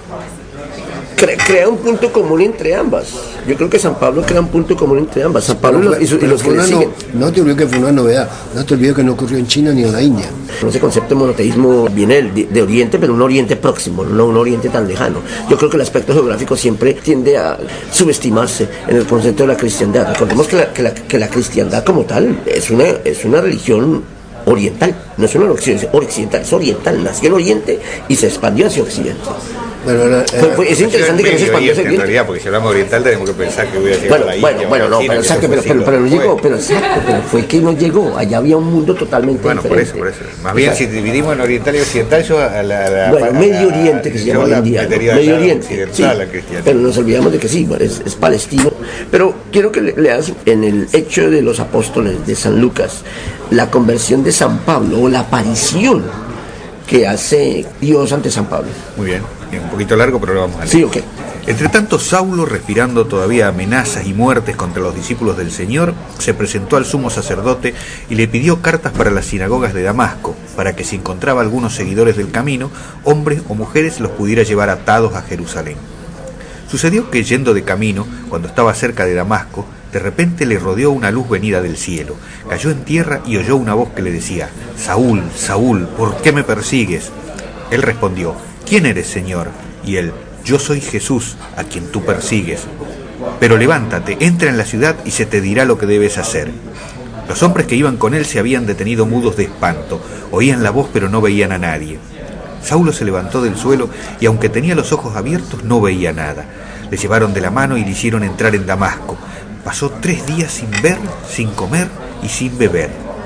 Cre- crea un punto común entre ambas. Yo creo que San Pablo crea un punto común entre ambas. San Pablo pero, y, los, y los que le siguen. No, no te olvides que fue una novedad. No te olvides que no ocurrió en China ni en la India. Ese concepto de monoteísmo viene de, de Oriente, pero un Oriente próximo, no un Oriente tan lejano. Yo creo que el aspecto geográfico siempre tiende a subestimarse en el concepto de la cristiandad. Recordemos que la, que la, que la cristiandad como tal es una, es una religión oriental, no es una religión occidental, es oriental. Nació en Oriente y se expandió hacia Occidente. Bueno, eh, fue, fue, es interesante que no se expandió hacia Oriente. En realidad, porque si hablamos oriental tenemos que pensar que hubiera llegado bueno, a la India. Bueno, bueno, no, China, pero, exacto, pero, pero, pero no llegó, pero exacto, pero fue que no llegó, allá había un mundo totalmente bueno, diferente. Bueno, por eso, por eso. Más bien, exacto. Si dividimos en oriental y occidental, yo a la... A la bueno, a Medio la, Oriente, que se llama India, Medio Oriente, sí, pero nos olvidamos de que sí, bueno, es, es palestino. Pero quiero que le, leas en el Hecho de los Apóstoles de San Lucas, la conversión de San Pablo, o la aparición que hace Dios ante San Pablo. Muy bien, un poquito largo, pero lo vamos a leer. Sí, ok. Entre tanto, Saulo, respirando todavía amenazas y muertes contra los discípulos del Señor, se presentó al sumo sacerdote y le pidió cartas para las sinagogas de Damasco, para que si encontraba algunos seguidores del camino, hombres o mujeres, los pudiera llevar atados a Jerusalén. Sucedió que, yendo de camino, cuando estaba cerca de Damasco, de repente le rodeó una luz venida del cielo. Cayó en tierra y oyó una voz que le decía: Saúl, Saúl, ¿por qué me persigues? Él respondió: ¿Quién eres, Señor? Y él: Yo soy Jesús, a quien tú persigues. Pero levántate, entra en la ciudad y se te dirá lo que debes hacer. Los hombres que iban con él se habían detenido mudos de espanto. Oían la voz, pero no veían a nadie. Saulo se levantó del suelo y, aunque tenía los ojos abiertos, no veía nada. Le llevaron de la mano y le hicieron entrar en Damasco. Pasó tres días sin ver, sin comer y sin beber.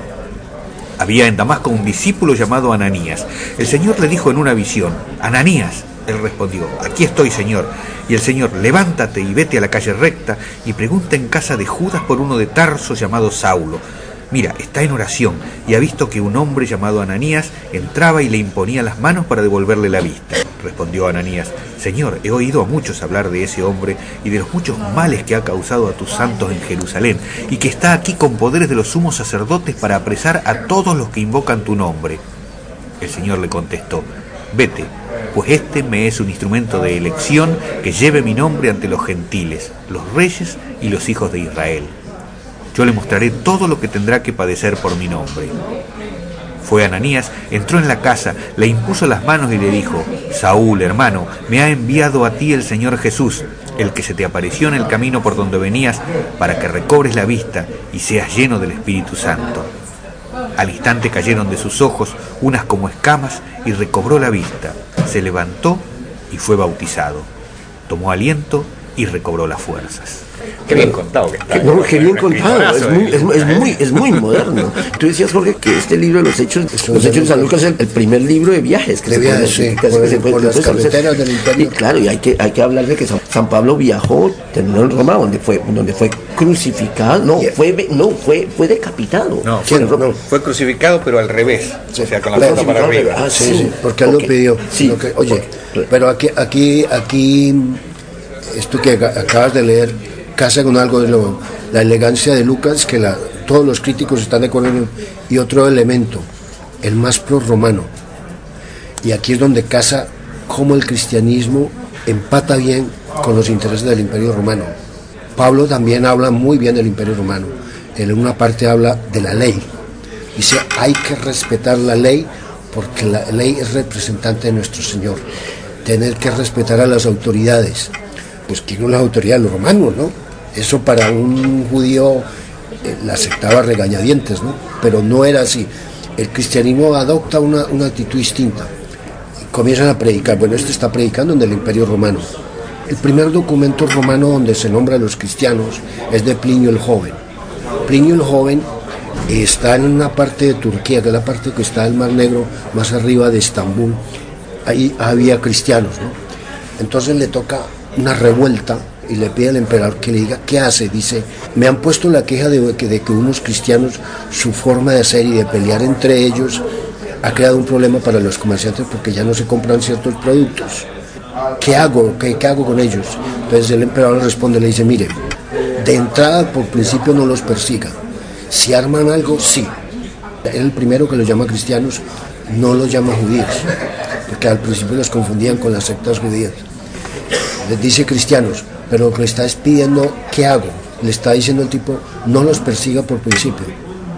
Había en Damasco un discípulo llamado Ananías. El Señor le dijo en una visión: Ananías. Él respondió: Aquí estoy, Señor. Y el Señor: Levántate y vete a la calle recta y pregunta en casa de Judas por uno de Tarso llamado Saulo. Mira, está en oración y ha visto que un hombre llamado Ananías entraba y le imponía las manos para devolverle la vista. Respondió Ananías: Señor, he oído a muchos hablar de ese hombre y de los muchos males que ha causado a tus santos en Jerusalén, y que está aquí con poderes de los sumos sacerdotes para apresar a todos los que invocan tu nombre. El Señor le contestó: Vete, pues este me es un instrumento de elección que lleve mi nombre ante los gentiles, los reyes y los hijos de Israel. Yo le mostraré todo lo que tendrá que padecer por mi nombre. Fue Ananías, entró en la casa, le impuso las manos y le dijo: Saúl, hermano, me ha enviado a ti el Señor Jesús, el que se te apareció en el camino por donde venías, para que recobres la vista y seas lleno del Espíritu Santo. Al instante cayeron de sus ojos unas como escamas y recobró la vista. Se levantó y fue bautizado. Tomó aliento y recobró las fuerzas. Qué bien contado que está. No, qué bien contado, es muy, es, es, muy, es muy moderno. Tú decías, Jorge, que este libro de los Hechos, los Hechos de San Lucas es el, el primer libro de viajes que de se viajes, puede, sí, que por, se puede, por las entonces, carreteras del imperio. Y claro, y hay que, hay que hablar de que San, San Pablo viajó, terminó en Roma, donde fue, donde fue crucificado, no, fue no fue fue decapitado. No, fue, no, fue crucificado, pero al revés, sí. O sea, con la punta para arriba. Ah, sí, sí, porque él okay. lo pidió. Sí. Lo que, oye, okay. Pero aquí, aquí, aquí, esto que acabas de leer casa con algo de lo, la elegancia de Lucas, que la, todos los críticos están de acuerdo en, y otro elemento, el más pro-romano. Y aquí es donde casa cómo el cristianismo empata bien con los intereses del Imperio Romano. Pablo también habla muy bien del Imperio Romano. En una parte habla de la ley. Dice, hay que respetar la ley porque la ley es representante de nuestro Señor. Tener que respetar a las autoridades. Pues ¿quién no las autoridades? Los romanos, ¿no? Eso para un judío eh, la aceptaba regañadientes, ¿no? Pero no era así. El cristianismo adopta una, una actitud distinta. Comienzan a predicar. Bueno, este está predicando en el Imperio Romano. El primer documento romano donde se nombra a los cristianos es de Plinio el Joven. Plinio el Joven está en una parte de Turquía, que es la parte que está del Mar Negro, más arriba de Estambul. Ahí había cristianos, ¿no? Entonces le toca una revuelta y le pide al emperador que le diga qué hace. Dice, me han puesto la queja de que, de que unos cristianos, su forma de hacer y de pelear entre ellos ha creado un problema para los comerciantes porque ya no se compran ciertos productos. ¿Qué hago? ¿Qué, qué hago con ellos? Entonces el emperador le responde, le dice, mire, de entrada por principio no los persiga. Si arman algo, sí. Él el primero que los llama cristianos, no los llama judíos, porque al principio los confundían con las sectas judías. Les dice cristianos, pero lo que le está pidiendo, ¿qué hago? Le está diciendo el tipo, no los persiga por principio.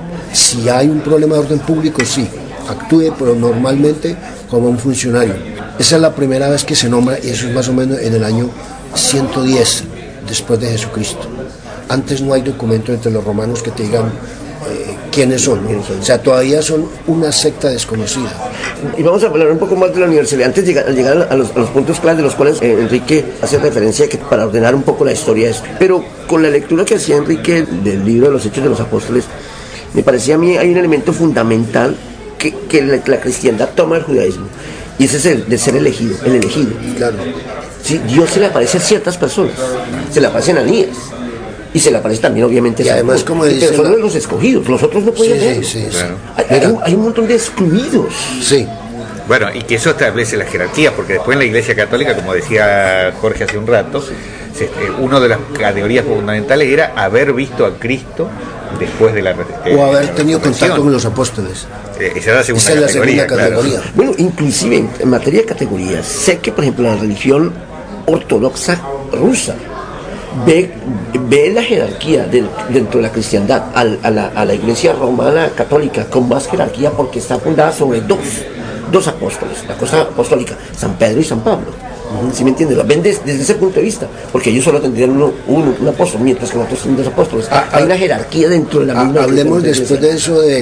Si hay un problema de orden público, sí, actúe, pero normalmente como un funcionario. Esa es la primera vez que se nombra, y eso es más o menos en el año ciento diez después de Jesucristo. Antes no hay documento entre los romanos que te digan eh, quiénes son, ¿no? O sea, todavía son una secta desconocida. Y vamos a hablar un poco más de la universidad, antes de llegar, llegar a, los, a los puntos claves de los cuales eh, Enrique hace referencia, que para ordenar un poco la historia de esto. Pero con la lectura que hacía Enrique del libro de los Hechos de los Apóstoles, me parecía a mí hay un elemento fundamental que, que la, la cristiandad toma del judaísmo, y ese es el de ser elegido, el elegido. Claro. Sí, Dios se le aparece a ciertas personas, se le aparece a Ananías, y se le aparece también obviamente y además como pero son la... los escogidos, los otros no pueden ver. Sí, sí, sí, claro. hay, hay, hay un montón de excluidos. Sí. Bueno, y que eso establece la jerarquía, porque después en la Iglesia Católica, como decía Jorge hace un rato, se, una de las categorías fundamentales era haber visto a Cristo después de la eh, o haber tenido contacto con los apóstoles. Eh, esa es la segunda, esa es la categoría, segunda categoría. Claro. Bueno, inclusive en materia de categorías, sé que por ejemplo la religión ortodoxa rusa ve, ve la jerarquía de, dentro de la cristiandad a, a, la, a la iglesia romana católica con más jerarquía porque está fundada sobre dos, dos apóstoles, la cosa apostólica, San Pedro y San Pablo. ¿Sí me entiendes? La ven desde, desde ese punto de vista, porque ellos solo tendrían uno, uno, un apóstol, mientras que nosotros son dos apóstoles. Ah, Hay ah, una jerarquía dentro de la misma. Ah, hablemos después de eso de...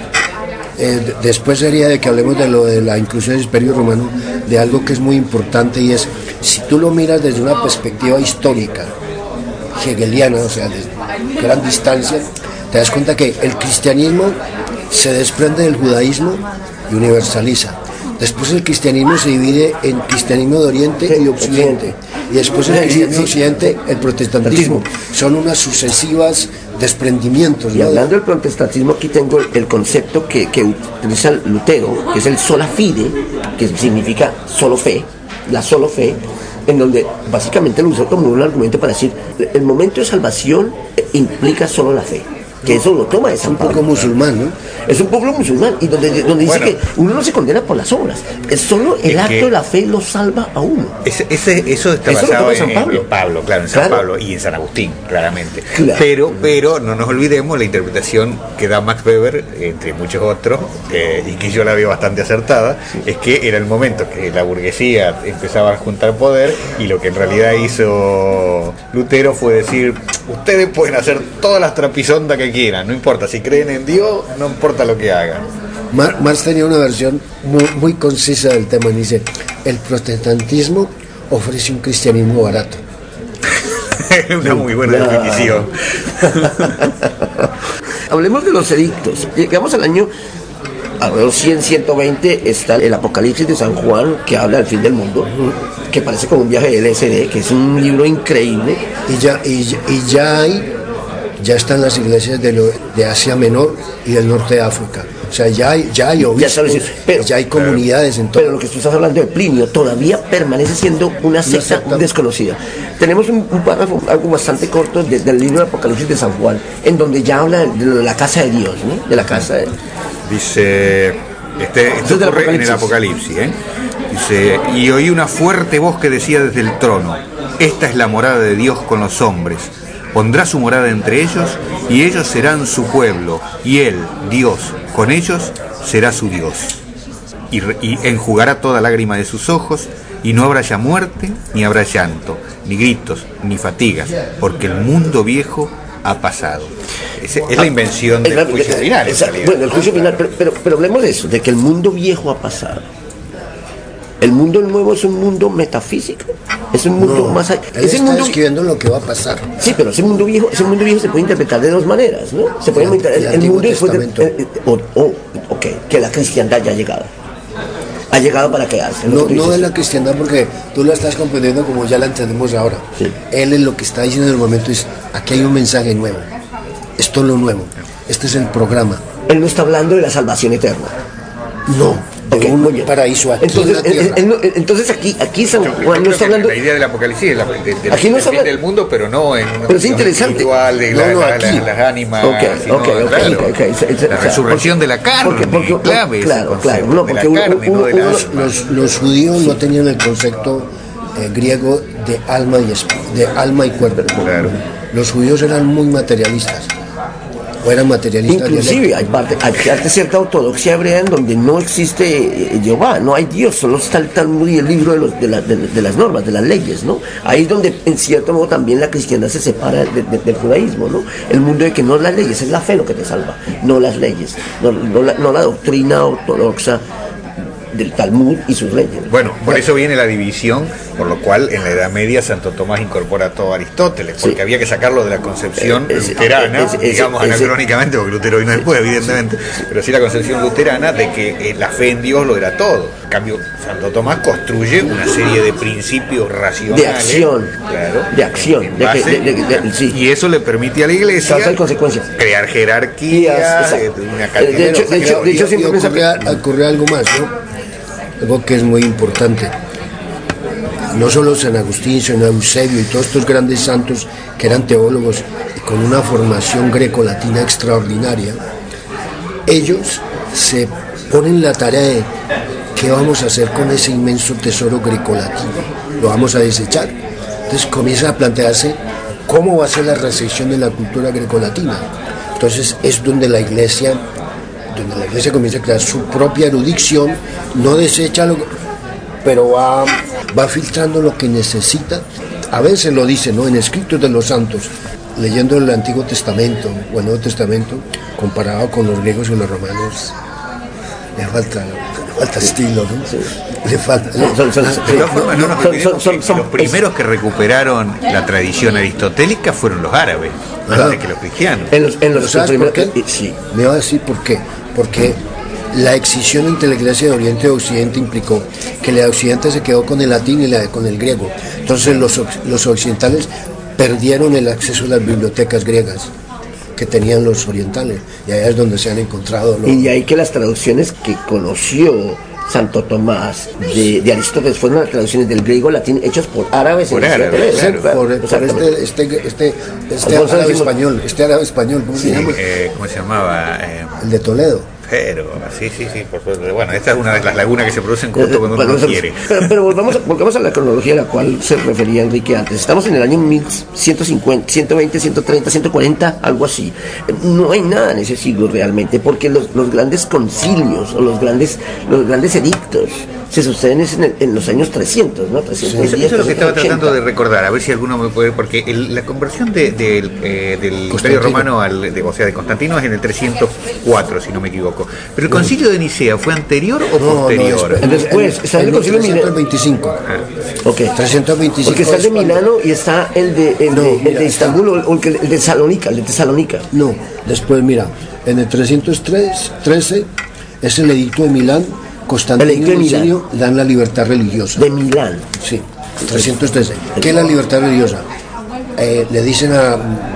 Eh, después sería de que hablemos de lo de la inclusión del Imperio Romano, de algo que es muy importante, y es, si tú lo miras desde una perspectiva histórica, hegeliana, o sea, desde gran distancia, te das cuenta que el cristianismo se desprende del judaísmo y universaliza. Después el cristianismo se divide en cristianismo de Oriente y Occidente. Y después el cristianismo de Occidente, el protestantismo. Son unas sucesivas desprendimientos, ¿no? Y hablando del protestantismo, aquí tengo el concepto que, que utiliza Lutero, que es el sola fide, que significa solo fe, la solo fe, en donde básicamente lo usó como un argumento para decir, el momento de salvación implica solo la fe. Que eso lo toma de San Pablo. Es un poco musulmán, ¿no? Es un pueblo musulmán, y donde, donde dice bueno, que uno no se condena por las obras, es solo el es acto de la fe lo salva a uno. Ese, ese, eso está eso basado en San Pablo. En Pablo, claro, en San claro. Pablo y en San Agustín, claramente. Claro. Pero, pero no nos olvidemos la interpretación que da Max Weber, entre muchos otros, eh, y que yo la veo bastante acertada, sí. Es que era el momento que la burguesía empezaba a juntar poder, y lo que en realidad hizo Lutero fue decir, ustedes pueden hacer todas las trapisondas que quieran, no importa, si creen en Dios, no importa lo que hagan. Mar, Marx tenía una versión muy, muy concisa del tema, dice, el protestantismo ofrece un cristianismo barato. Una muy buena no. definición. Hablemos de los edictos. Llegamos al año a los cien, ciento veinte, está el Apocalipsis de San Juan, que habla del fin del mundo, que parece como un viaje de L S D, que es un libro increíble. Y ya, y, y ya hay ya están las iglesias de, lo, de Asia Menor y del norte de África. O sea, ya hay, ya hay obispos, ya, sabes, pero, ya hay comunidades en todo. Pero lo que tú estás hablando de Plinio todavía permanece siendo una secta desconocida. Tenemos un, un párrafo, algo bastante corto de, del libro de Apocalipsis de San Juan, en donde ya habla de, de la casa de Dios, ¿no? De la casa de... Dice, este, esto ocurre en el Apocalipsis, ¿eh? Dice, y oí una fuerte voz que decía desde el trono, esta es la morada de Dios con los hombres. Pondrá su morada entre ellos, y ellos serán su pueblo, y él, Dios, con ellos será su Dios. Y, y enjugará toda lágrima de sus ojos, y no habrá ya muerte, ni habrá llanto, ni gritos, ni fatigas, porque el mundo viejo ha pasado. Es, es la invención del juicio final. Bueno, el juicio final, pero, pero, pero hablemos de eso, de que el mundo viejo ha pasado. El mundo nuevo es un mundo metafísico, es un mundo no, más allá. Él ese está mundo describiendo lo que va a pasar. Sí, pero ese mundo viejo, ese mundo viejo se puede interpretar de dos maneras, ¿no? Se puede el, interpretar el, el, el mundo después de, eh, o, o, ok, que la cristiandad ya ha llegado. Ha llegado para quedarse. No, no de la cristiandad, porque tú la estás comprendiendo como ya la entendemos ahora. Sí. Él es lo que está diciendo en el momento es, aquí hay un mensaje nuevo. Esto es lo nuevo. Este es el programa. Él no está hablando de la salvación eterna. No. Okay, un paraíso aquí entonces, en la tierra. Él, él, entonces aquí aquí San Juan no está hablando. La idea del Apocalipsis es la de, de, aquí no del, del mundo, pero no en una pero es interesante. Espiritual de la, no, no, la, la, las ánimas, okay, sino, okay, okay, claro, okay, okay, okay. la resurrección porque, de la carne, porque, porque, clave claro, claro, no, porque de la carne, uno, no de la los, alma. Los, los judíos no tenían el concepto eh, griego de alma y espíritu, de alma y cuerpo. Claro. Los judíos eran muy materialistas. O eran materialistas. Inclusive hay parte, hay parte cierta ortodoxia hebrea en donde no existe eh, Jehová, no hay Dios, solo está el Talmud y el libro de, los, de, la, de, de las normas, de las leyes, ¿no? Ahí es donde en cierto modo también la cristiandad se separa de, de, del judaísmo, ¿no? El mundo de que no las leyes, es la fe lo que te salva, no las leyes, no, no, la, no la doctrina ortodoxa del Talmud y sus leyes. Bueno, por eso viene la división, por lo cual en la Edad Media Santo Tomás incorpora todo a Aristóteles, porque sí. había que sacarlo de la concepción eh, luterana, ese, ese, digamos ese, anacrónicamente, porque Lutero vino después, evidentemente, pero sí la concepción luterana de que eh, la fe en Dios lo era todo. En cambio, Santo Tomás construye una serie de principios racionales. De acción, claro, de acción. De base, que, de, de, de, sí. Y eso le permite a la Iglesia crear jerarquías, de, una cantidad de hecho, de hecho, de hecho siempre ocurre, que... ocurre algo más, ¿no? Algo que es muy importante. No solo San Agustín, sino Eusebio y todos estos grandes santos que eran teólogos y con una formación greco-latina extraordinaria, ellos se ponen la tarea de qué vamos a hacer con ese inmenso tesoro grecolatino. Lo vamos a desechar. Entonces comienza a plantearse cómo va a ser la recepción de la cultura grecolatina. Entonces es donde la iglesia donde la iglesia comienza a crear su propia erudición, no desecha lo que, pero va, va filtrando lo que necesita. A veces lo dice, ¿no? En escritos de los santos, leyendo el Antiguo Testamento o el Nuevo Testamento, comparado con los griegos y los romanos, le falta, le falta estilo, ¿no? Sí. Le falta. De todas formas, no nos olvidemos que los primeros que recuperaron la tradición aristotélica fueron los árabes, antes que los cristianos. En los, en los ¿Sabes primeros, por qué? Sí. Me va a decir por qué. Porque la excisión entre la iglesia de Oriente y Occidente implicó que la de Occidente se quedó con el latín y la de con el griego. Entonces los, los occidentales perdieron el acceso a las bibliotecas griegas que tenían los orientales. Y allá es donde se han encontrado los... Y de ahí que las traducciones que conoció Santo Tomás de, de Aristóteles fueron las traducciones del griego latín hechas por árabes por árabes, claro, por, por este este este este árabe español, este árabe español, ¿cómo sí, se llama? Eh, ¿Cómo se llamaba? Eh, el de Toledo. Pero, sí, sí, sí, por supuesto. Bueno, esta es una de las lagunas que se producen justo cuando uno no quiere. Pero, pero volvamos, a, volvamos a la cronología a la cual se refería Enrique antes. Estamos en el año mil ciento cincuenta, ciento veinte, ciento treinta, ciento cuarenta, algo así. No hay nada en ese siglo realmente, porque los, los grandes concilios o los grandes, los grandes edictos se suceden en, el, en los años trescientos, ¿no? trescientos diez, eso, eso es lo que estaba ochenta. Tratando de recordar, a ver si alguno me puede, porque el, la conversión de, de, eh, del Imperio Romano, al, de, o sea, de Constantino, es en el trescientos cuatro, si no me equivoco. Pero el concilio de Nicea, ¿fue anterior o no, posterior? No, después, está el, el, el concilio de trescientos veinticinco. Ah. Okay. trescientos veinticinco. Porque está el de Milano y está el de, el no, de, mira, el de Istambul o el, el, el de Salónica, el de Tesalónica. No, después mira, en el trescientos trece es el edicto de Milán. Constantino y Concilio dan la libertad religiosa. De Milán. Sí, trescientos trece. ¿Qué es la libertad religiosa? Eh, le dicen a,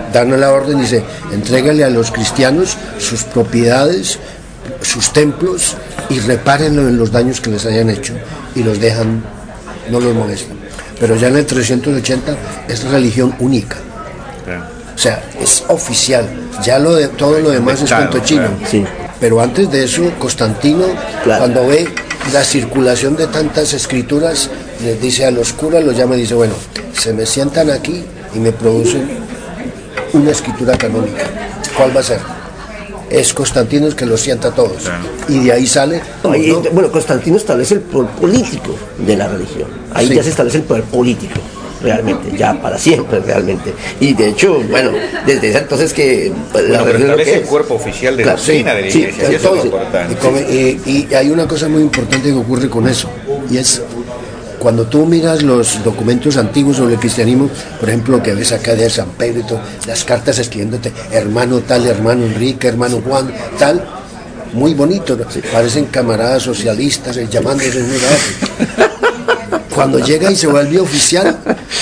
dan la orden y dice, entrégale a los cristianos sus propiedades, sus templos y repárenlo en los daños que les hayan hecho y los dejan, no los molestan. Pero ya en el trescientos ochenta es religión única. Claro. O sea, es oficial. Ya lo de, todo lo demás es cuento chino. Claro. Sí. Pero antes de eso, Constantino, claro, cuando ve la circulación de tantas escrituras, les dice a los curas, los llama y dice, bueno, se me sientan aquí y me producen una escritura canónica. ¿Cuál va a ser? Es Constantino el que lo sienta a todos. Claro. Y de ahí sale... No, y, ¿no? Bueno, Constantino establece el poder político de la religión. Ahí sí, ya se establece el poder político, realmente, ya para siempre, realmente. Y de hecho, bueno, desde ese entonces que... Bueno, la pero establece el cuerpo oficial de claro, doctrina sí, de la sí, iglesia, sí, eso es importante. Y, y, y hay una cosa muy importante que ocurre con eso, y es... Cuando tú miras los documentos antiguos sobre el cristianismo, por ejemplo, que ves acá de San Pedro y todo, las cartas escribiéndote hermano tal, hermano Enrique, hermano Juan, tal, muy bonito, ¿no? Parecen camaradas socialistas eh, llamándose uno a otro. Cuando llega y se vuelve oficial,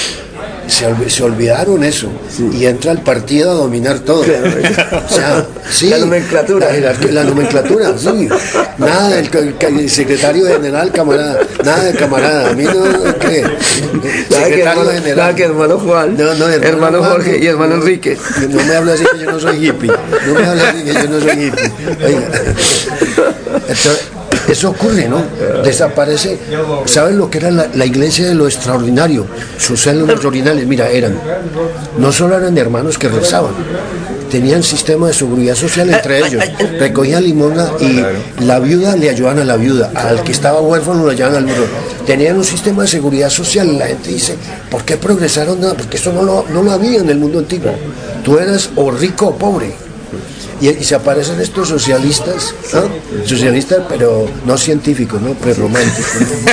se, olv se olvidaron eso, sí, y entra el partido a dominar todo. Claro. O sea, sí, la nomenclatura. La, la, la nomenclatura, sí. Nada del el secretario general, camarada. Nada de camarada. A mí no, ¿qué? Secretario hermano, general. Nada que hermano Juan, no, no, hermano, hermano Jorge Juan, y hermano Enrique. No me habla así que yo no soy hippie. No me habla así que yo no soy hippie. Oiga. Entonces, eso ocurre, ¿no? Desaparece. ¿Saben lo que era la, la iglesia de lo extraordinario? Sus células ordinales, mira, eran, no solo eran hermanos que rezaban, tenían sistema de seguridad social entre ellos, recogían limosna y la viuda le ayudaban a la viuda, al que estaba huérfano le ayudaban al huérfano. Tenían un sistema de seguridad social y la gente dice, ¿por qué progresaron nada? Porque eso no lo, no lo había en el mundo antiguo. Tú eras o rico o pobre. Y, y se aparecen estos socialistas, ¿no? Socialistas pero no científicos, ¿no? Prerrománticos,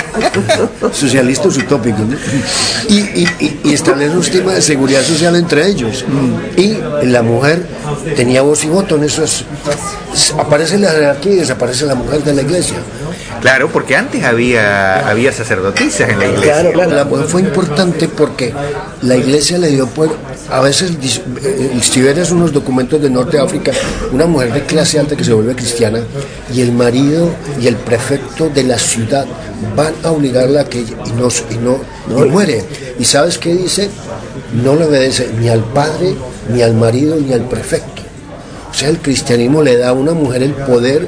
¿no? Socialistas utópicos, ¿no? Y, y, y, y establecen un sistema de seguridad social entre ellos. Y la mujer tenía voz y voto en esos. Aparece la jerarquía y desaparece la mujer de la iglesia. Claro, porque antes había había sacerdotisas en la iglesia. Claro, claro, la mujer fue importante porque la iglesia le dio poder. A veces, si ves unos documentos de Norte de África, una mujer de clase alta que se vuelve cristiana y el marido y el prefecto de la ciudad van a obligarla a que y no, y no, no y muere. ¿Y sabes qué dice? No le obedece ni al padre, ni al marido, ni al prefecto. O sea, el cristianismo le da a una mujer el poder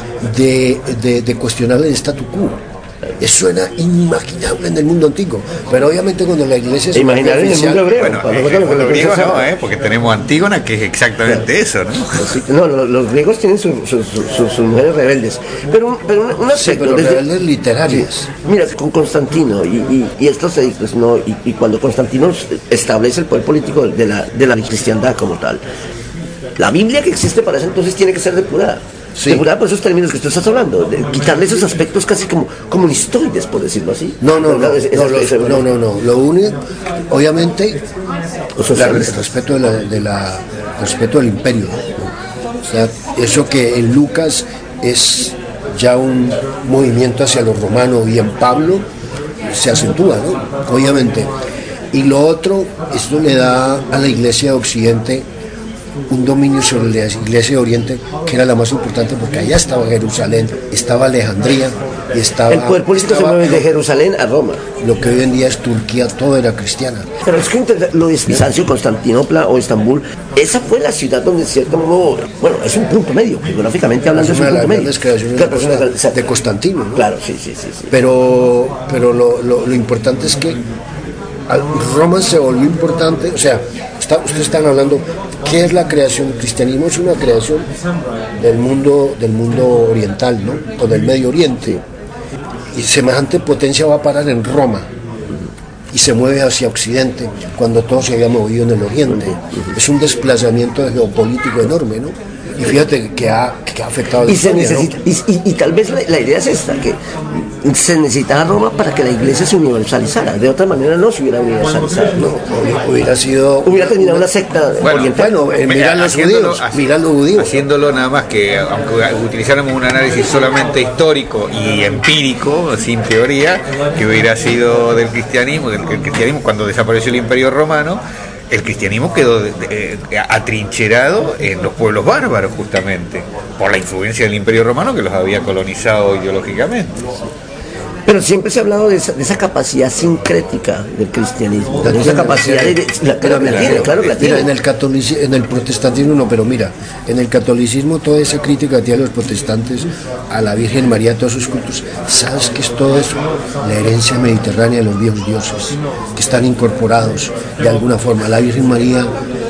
de, de, de cuestionar el statu quo. Eso era inimaginable en el mundo antiguo, pero obviamente cuando la iglesia se imaginar en el mundo hebreo, bueno, cuando, en el mundo griego no, ¿eh? Porque tenemos Antígona que es exactamente claro, eso, ¿no? No, los, los griegos tienen sus su, su, su, su mujeres rebeldes, pero, pero un aspecto, sí, pero desde, rebeldes literarias. Sí, mira, con Constantino y, y, y estos edictos, ¿no? Y, y cuando Constantino establece el poder político de la, de la cristiandad como tal, la Biblia que existe para ese entonces tiene que ser depurada. Sí. Depurada por esos términos que tú estás hablando, de quitarle esos aspectos casi como comunistoides, por decirlo así. No, no, no, es, no, es, no, no, no, lo único, obviamente, la, el respeto de la, de la, el respeto del imperio, ¿no? O sea, eso que en Lucas es ya un movimiento hacia lo romano y en Pablo se acentúa, ¿no? Obviamente. Y lo otro, esto le da a la iglesia de Occidente un dominio sobre la iglesia de Oriente que era la más importante porque allá estaba Jerusalén, estaba Alejandría y estaba... El poder político estaba, se mueve de Jerusalén a Roma. Lo que hoy en día es Turquía, todo era cristiana. Pero es que lo de Bizancio, Constantinopla o Estambul, esa fue la ciudad donde cierto modo, bueno, es un punto medio, geográficamente hablando es un punto medio. Claro, de, de Constantino, ¿no? Claro, sí, sí, sí, sí. Pero, pero lo, lo, lo importante es que Roma se volvió importante, o sea, está, ustedes están hablando, ¿qué es la creación? El cristianismo es una creación del mundo, del mundo oriental, ¿no? O del Medio Oriente. Y semejante potencia va a parar en Roma y se mueve hacia Occidente cuando todo se había movido en el Oriente. Es un desplazamiento geopolítico enorme, ¿no? Y fíjate que ha, que ha afectado a la y, historia, se necesita, ¿no? y, y, y tal vez la, la idea es esta, que se necesitaba Roma para que la iglesia se universalizara. De otra manera no se hubiera universalizado. No, hubiera sido... Hubiera terminado una secta bueno, oriental. Bueno, eh, mirá los judíos, mirá los judíos. Haciéndolo nada más que, aunque utilizáramos un análisis solamente histórico y empírico, sin teoría, que hubiera sido del cristianismo, del, del cristianismo cuando desapareció el Imperio Romano, el cristianismo quedó de, de, de, atrincherado en los pueblos bárbaros justamente, por la influencia del Imperio Romano que los había colonizado ideológicamente. Pero siempre se ha hablado de esa, de esa capacidad sincrética del cristianismo, de esa capacidad de, de la, pero la, la tiene, claro que la tiene. Mira, en el catolicismo, en el protestantismo no, pero mira, en el catolicismo toda esa crítica que tienen los protestantes a la Virgen María, a todos sus cultos, ¿sabes qué es todo eso? La herencia mediterránea de los viejos dioses, que están incorporados de alguna forma. La Virgen María,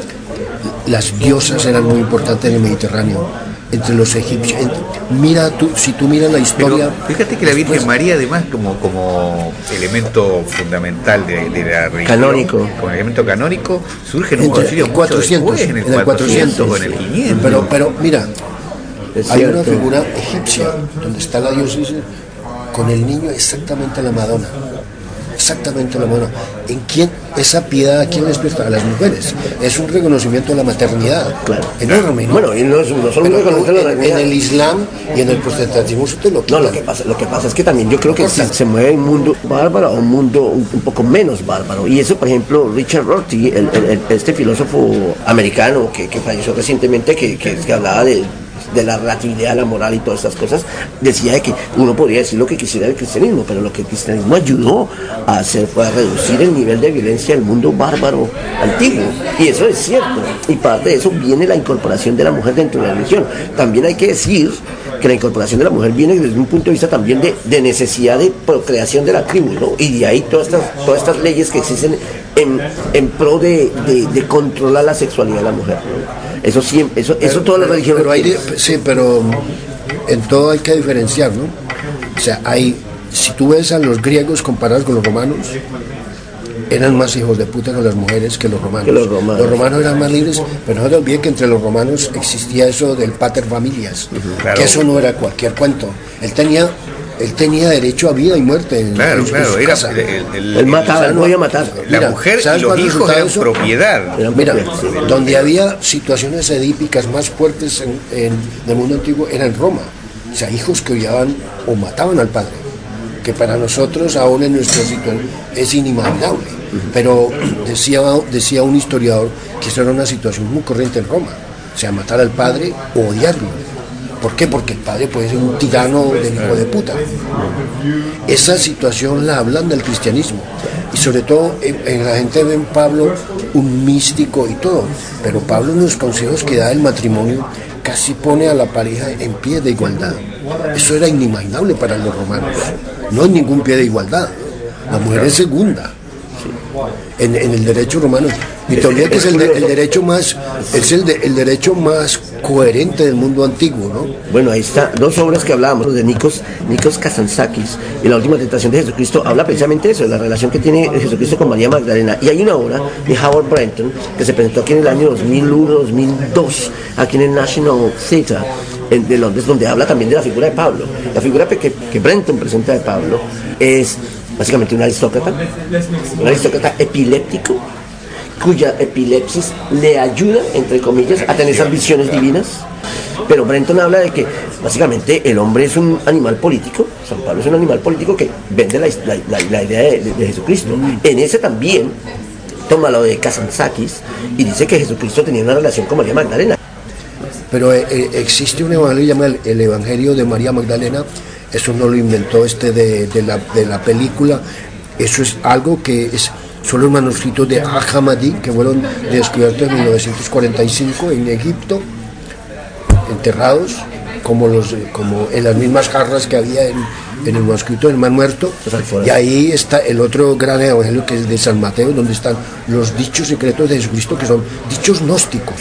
las diosas eran muy importantes en el Mediterráneo, entre los egipcios. Mira tú, si tú miras la historia. Pero fíjate que la Virgen después, María, además, como, como elemento fundamental de, de la religión, canónico, como elemento canónico, surge en un concilio mucho cuatrocientos, después, en el, en el cuatrocientos, cuatrocientos o en el quinientos. Pero, pero mira, es hay cierto. Una figura egipcia donde está la diosa con el niño exactamente la Madonna. Exactamente la Madonna. ¿En quién esa piedad a quién les presta? A las mujeres. Es un reconocimiento de la maternidad, claro, enorme, ¿no? Bueno, y no, no solo un reconocimiento de la maternidad. En el Islam y en el protestantismo usted lo No, lo que pasa, lo que pasa es que también yo creo que se, se mueve un mundo bárbaro a un mundo un, un poco menos bárbaro. Y eso, por ejemplo, Richard Rorty, el, el, este filósofo americano que, que falleció recientemente, que, que, que hablaba de de la relatividad, la moral y todas estas cosas, decía de que uno podría decir lo que quisiera del cristianismo, pero lo que el cristianismo ayudó a hacer fue a reducir el nivel de violencia del mundo bárbaro antiguo, y eso es cierto, y parte de eso viene la incorporación de la mujer dentro de la religión. También hay que decir que la incorporación de la mujer viene desde un punto de vista también de, de necesidad de procreación de la tribu, ¿no? Y de ahí todas estas, todas estas leyes que existen en, en pro de, de, de controlar la sexualidad de la mujer, ¿no? Eso sí, eso, eso todas las religiones. Pero hay, sí, pero en todo hay que diferenciar, ¿no? O sea, hay, si tú ves a los griegos comparados con los romanos, eran más hijos de puta con las mujeres que los romanos. Que los romanos. Los romanos eran más libres, pero no te olvides que entre los romanos existía eso del pater familias, uh-huh. Claro. Que eso no era cualquier cuento. Él tenía él tenía derecho a vida y muerte en, claro, en, claro, en su era casa. El, el, él mataba, él podía matar. La mira, mujer y los hijos eran eso? propiedad. Eran mira, propiedad. Donde había situaciones edípicas más fuertes en, en el mundo antiguo era en Roma. O sea, hijos que odiaban o mataban al padre, que para nosotros aún en nuestra situación es inimaginable. Uh-huh. Pero decía, decía un historiador que eso era una situación muy corriente en Roma. O sea, matar al padre o odiarlo. ¿Por qué? Porque el padre puede ser un tirano del hijo de puta. Esa situación la hablan del cristianismo. Y sobre todo en, en la gente ve en Pablo un místico y todo. Pero Pablo en los consejos que da del matrimonio casi pone a la pareja en pie de igualdad. Eso era inimaginable para los romanos. No hay ningún pie de igualdad. La mujer es segunda. En, en el derecho romano. Y te olvidas que es el, de, el derecho más es el, de, el derecho más coherente del mundo antiguo, ¿no? Bueno, ahí está, dos obras que hablábamos de Nikos, Nikos Kazantzakis y La Última Tentación de Jesucristo, habla precisamente de eso, de la relación que tiene Jesucristo con María Magdalena. Y hay una obra de Howard Brenton que se presentó aquí en el año dos mil uno dos mil dos, aquí en el National Theatre de Londres, donde habla también de la figura de Pablo. La figura que, que Brenton presenta de Pablo es básicamente un aristócrata, un aristócrata epiléptico, cuya epilepsis le ayuda, entre comillas, a tener esas visiones divinas. Pero Brenton habla de que básicamente el hombre es un animal político, San Pablo es un animal político que vende la, la, la, la idea de, de, de Jesucristo. En ese también toma lo de Kazantzakis y dice que Jesucristo tenía una relación con María Magdalena. Pero eh, existe un evangelio llamado el, el Evangelio de María Magdalena. Eso no lo inventó este de, de, la, de la película. Eso es algo que es, son los manuscritos de Al-Hammadi, que fueron descubiertos en mil novecientos cuarenta y cinco en Egipto, enterrados como, los, como en las mismas jarras que había en, en el manuscrito del Mar Muerto. Y ahí está el otro gran evangelio, que es de San Mateo, donde están los dichos secretos de Jesucristo, que son dichos gnósticos.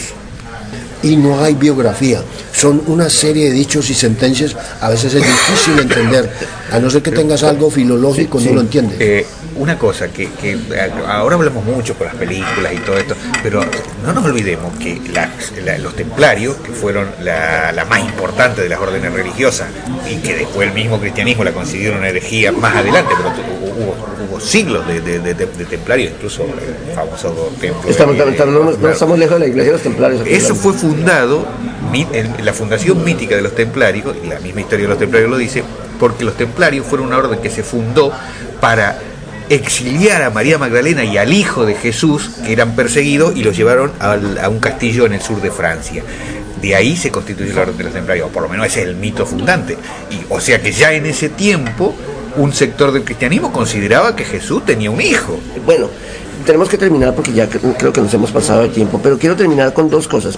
Y no hay biografía, son una serie de dichos y sentencias, a veces es difícil entender, a no ser que tengas algo filológico, sí, no sí. lo entiendes. Eh, una cosa, que, que ahora hablamos mucho por las películas y todo esto, pero no nos olvidemos que la, la, los templarios, que fueron la, la más importante de las órdenes religiosas, y que después el mismo cristianismo la considera una herejía más adelante, pero hubo, hubo siglos de, de, de, de templarios, incluso el famoso templo. Estamos, de, estamos, no, no estamos lejos de la iglesia de los templarios. Eso fue fundado en la fundación mítica de los templarios, y la misma historia de los templarios lo dice, porque los templarios fueron una orden que se fundó para exiliar a María Magdalena y al hijo de Jesús, que eran perseguidos, y los llevaron al, a un castillo en el sur de Francia. De ahí se constituye la Orden de los Templarios, o por lo menos ese es el mito fundante. Y, o sea que ya en ese tiempo un sector del cristianismo consideraba que Jesús tenía un hijo. Bueno, tenemos que terminar porque ya creo que nos hemos pasado de tiempo, pero quiero terminar con dos cosas.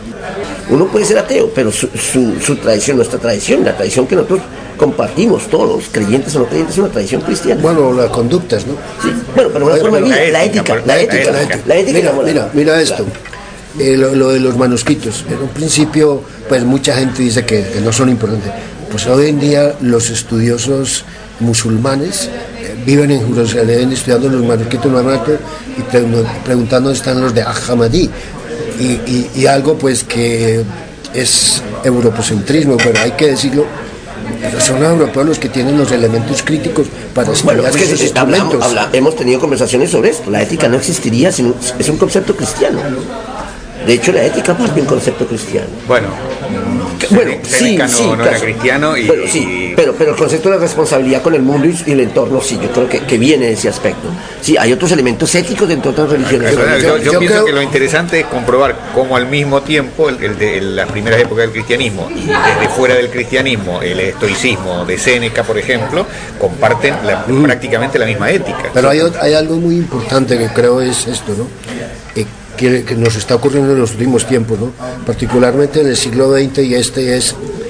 Uno puede ser ateo, pero su, su, su tradición, nuestra tradición, la tradición que nosotros compartimos todos, creyentes o no creyentes, es una tradición cristiana. Bueno, las conductas, ¿no? Sí, bueno, pero una forma de vida, la ética, la ética, la ética. La ética mira, mira, mira esto. Eh, lo, lo de los manuscritos. En un principio, pues mucha gente dice que, que no son importantes. Pues hoy en día los estudiosos musulmanes eh, viven en Jerusalén estudiando los manuscritos normalmente y pre preguntando dónde están los de Ahmadí. Y, y, y algo pues que es europocentrismo, pero hay que decirlo. Pero son los europeos los que tienen los elementos críticos para estudiar bueno, es que esos es, instrumentos. Hablamos, habla, hemos tenido conversaciones sobre esto. La ética no existiría, sino, es un concepto cristiano. De hecho, la ética es más bien un concepto cristiano. Bueno, bueno Séneca sí, no, sí, no era cristiano y... Bueno, sí, pero, pero el concepto de la responsabilidad con el mundo y, y el entorno, sí, yo creo que, que viene de ese aspecto. Sí, hay otros elementos éticos dentro de otras religiones. Yo, yo, yo, yo pienso creo... que lo interesante es comprobar cómo al mismo tiempo, el, el de el, las primeras épocas del cristianismo y desde fuera del cristianismo, el estoicismo de Séneca, por ejemplo, comparten la, mm. prácticamente la misma ética. Pero hay, hay algo muy importante que creo es esto, ¿no? Eh, Que, que nos está ocurriendo en los últimos tiempos, ¿no? Particularmente en el siglo veinte, y este es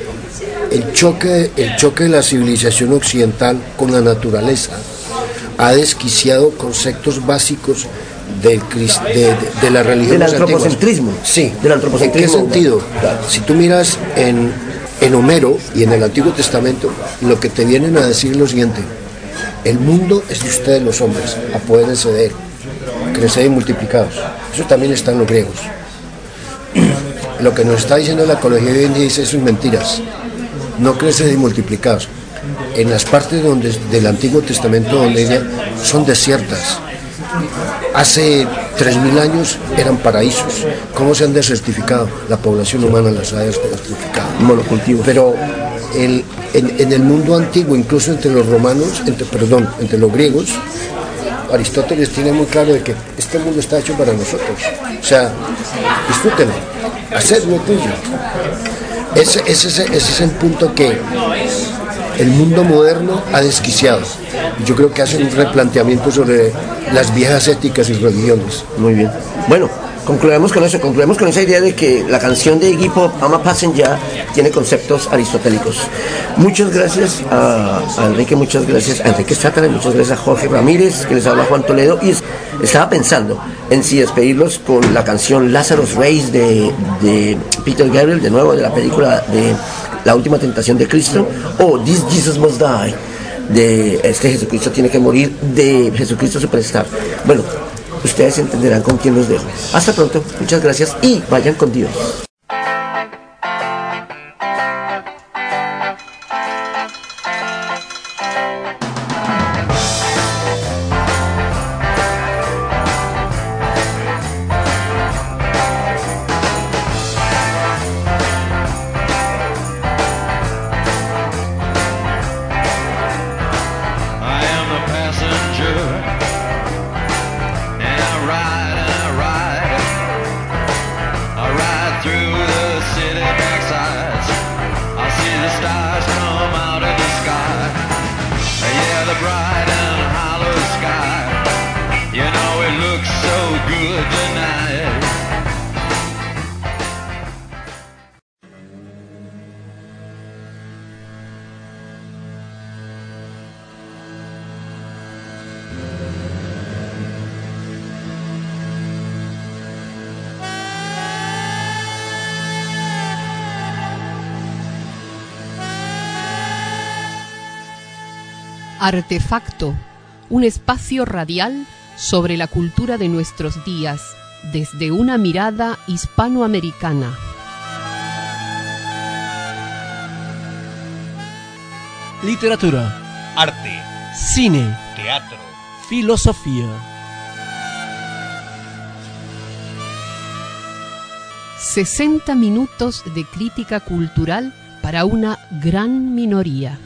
el choque, el choque de la civilización occidental con la naturaleza. Ha desquiciado conceptos básicos del, de, de, de la religión. Del antropocentrismo. Sí. Del antropocentrismo. ¿En qué sentido? Claro. Si tú miras en, en Homero y en el Antiguo Testamento, lo que te vienen a decir es lo siguiente: el mundo es de ustedes los hombres, apódense de él, crecer y multiplicados. Eso también está en los griegos. Lo que nos está diciendo la ecología hoy en día dice eso es mentiras. No creces y multiplicados. En las partes donde, del Antiguo Testamento donde ella son desiertas. Hace tres mil años eran paraísos. ¿Cómo se han desertificado? La población humana las ha desertificado. Monocultivo. Pero el, en, en el mundo antiguo, incluso entre los romanos, entre, perdón, entre los griegos, Aristóteles tiene muy claro de que este mundo está hecho para nosotros. O sea, disfrútenlo, haced lo tuyo. Ese, ese, ese, ese es el punto que el mundo moderno ha desquiciado. Yo creo que hace un replanteamiento sobre las viejas éticas y religiones. Muy bien. Bueno, concluimos con eso, concluimos con esa idea de que la canción de Iggy Pop, I'm a Passenger, tiene conceptos aristotélicos. Muchas gracias a, a Enrique, muchas gracias a Enrique Sátara, muchas gracias a Jorge Ramírez, que les habla Juan Toledo, y estaba pensando en si despedirlos con la canción Lazarus Race de, de Peter Gabriel, de nuevo de la película de La Última Tentación de Cristo, o This Jesus Must Die, de este Jesucristo tiene que morir, de Jesucristo Superstar. Bueno, ustedes entenderán con quién los dejo. Hasta pronto, muchas gracias y vayan con Dios. Artefacto, un espacio radial sobre la cultura de nuestros días, desde una mirada hispanoamericana. Literatura, Arte, cine, teatro, filosofía. sesenta minutos de crítica cultural para una gran minoría.